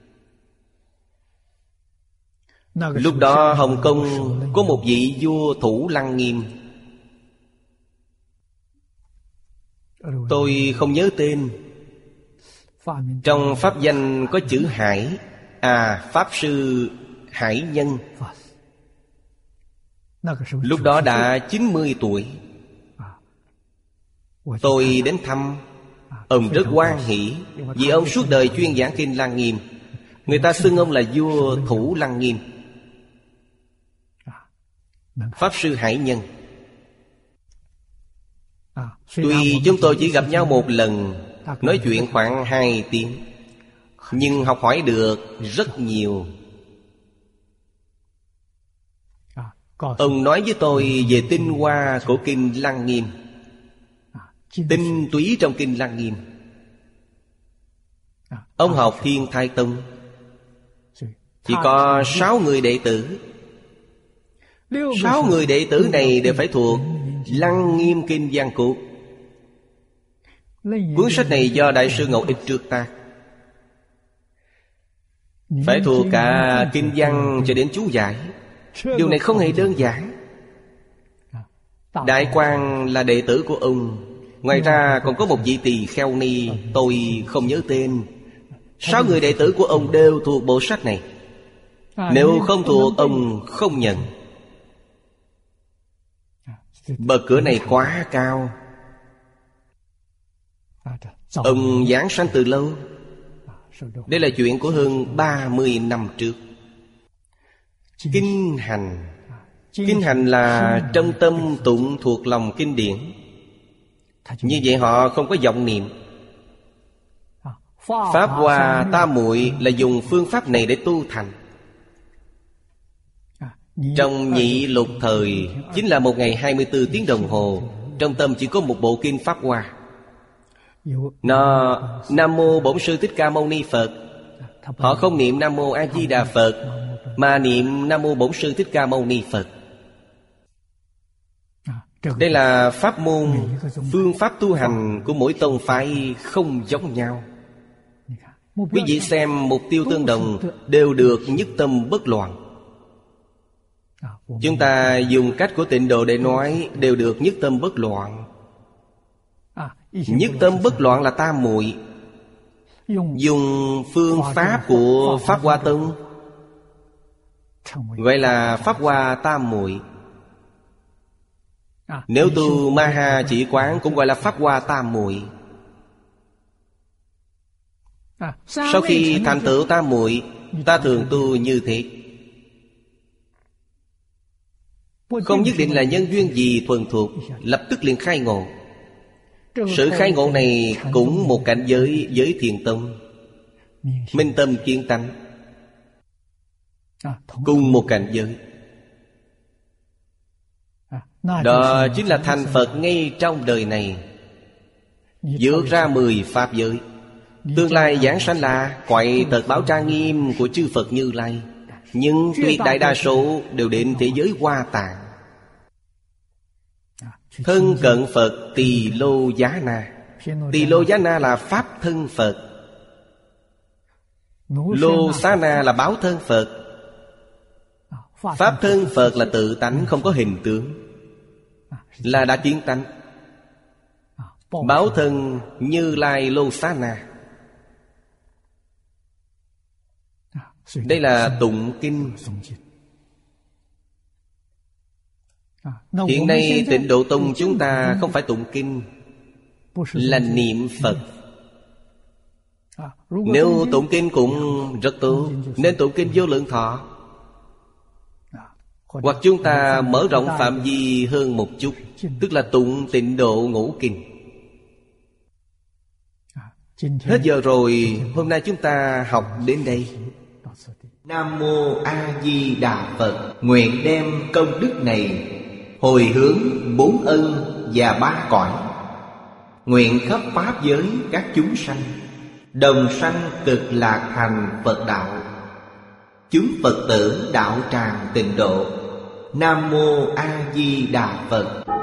Lúc đó Hồng Kông có một vị vua Thủ Lăng Nghiêm. Tôi không nhớ tên. Trong pháp danh có chữ Hải. Pháp sư Hải Nhân. Lúc đó đã 90 tuổi. Tôi đến thăm. Ông rất hoan hỷ, vì ông suốt đời chuyên giảng kinh Lăng Nghiêm. Người ta xưng ông là vua Thủ Lăng Nghiêm, Pháp sư Hải Nhân. Tuy chúng tôi chỉ gặp nhau một lần, nói chuyện khoảng 2 tiếng, nhưng học hỏi được rất nhiều. Ông nói với tôi về tinh hoa của Kinh Lăng Nghiêm, tinh túy trong Kinh Lăng Nghiêm. Ông học Thiên Thai Tông, chỉ có 6 người đệ tử. 6 người đệ tử này đều phải thuộc Lăng Nghiêm Kinh Văn Cú. Cuốn sách này do Đại sư Ngẫu Ích trước tác. Phải thuộc cả kinh văn cho đến chú giải. Điều này không hề đơn giản. Đại Quang là đệ tử của ông. Ngoài ra còn có một vị tỳ kheo ni, tôi không nhớ tên. 6 người đệ tử của ông đều thuộc bộ sách này. Nếu không thuộc, ông không nhận. Bậc cửa này quá cao. Ông giảng sanh từ lâu. Đây là chuyện của hơn 30 năm trước. Kinh hành. Kinh hành là trong tâm tụng thuộc lòng kinh điển. Như vậy họ không có vọng niệm. Pháp Hoa Tam Muội là dùng phương pháp này để tu thành. Trong nhị lục thời, chính là một ngày 24 tiếng đồng hồ, trong tâm chỉ có một bộ kinh Pháp Hoa. Nó Nam Mô Bổn Sư Thích Ca Mâu Ni Phật. Họ không niệm Nam Mô A Di Đà Phật, mà niệm Nam Mô Bổn Sư Thích Ca Mâu Ni Phật. Đây là pháp môn, phương pháp tu hành của mỗi tông phái không giống nhau. Quý vị xem, mục tiêu tương đồng, đều được nhất tâm bất loạn. Chúng ta dùng cách của Tịnh Độ để nói, đều được nhất tâm bất loạn. Nhất tâm bất loạn là Tam Muội. Dùng phương pháp của Pháp Hoa Tông, gọi là Pháp Hoa Tam Muội. Nếu tu Ma Ha Chỉ Quán cũng gọi là Pháp Hoa Tam Muội. Sau khi thành tựu Tam Muội, ta thường tu như thế. Không nhất định là nhân duyên gì thuần thuộc, lập tức liền khai ngộ. Sự khai ngộ này cũng một cảnh giới với Thiền Tông, minh tâm kiến tánh, cùng một cảnh giới. Đó chính là thành Phật ngay trong đời này, vượt ra 10 pháp giới. Tương lai giảng sanh là Quậy Thật Báo Trang Nghiêm của chư Phật Như Lai. Nhưng tuyệt đại đa số đều đến thế giới Hoa Tạng. Thân cận Phật Tỳ Lô Giá Na. Tỳ Lô Giá Na là Pháp thân Phật. Lô Xá Na là báo thân Phật. Pháp thân Phật là tự tánh, không có hình tướng, là đã kiến tánh. Báo thân Như Lai Lô Xá Na. Đây là tụng kinh. Hiện nay Tịnh Độ Tông chúng ta không phải tụng kinh, là niệm Phật. Nếu tụng kinh cũng rất tốt, nên tụng kinh Vô Lượng Thọ. Hoặc chúng ta mở rộng phạm vi hơn một chút, tức là tụng Tịnh Độ Ngũ Kinh. Hết giờ rồi, hôm nay chúng ta học đến đây. Nam Mô A Di Đà Phật. Nguyện đem công đức này hồi hướng 4 ân và 3 cõi. Nguyện khắp pháp giới các chúng sanh đồng sanh cực lạc thành Phật đạo. Chúng Phật tử đạo tràng Tịnh độ. Nam Mô A Di Đà Phật.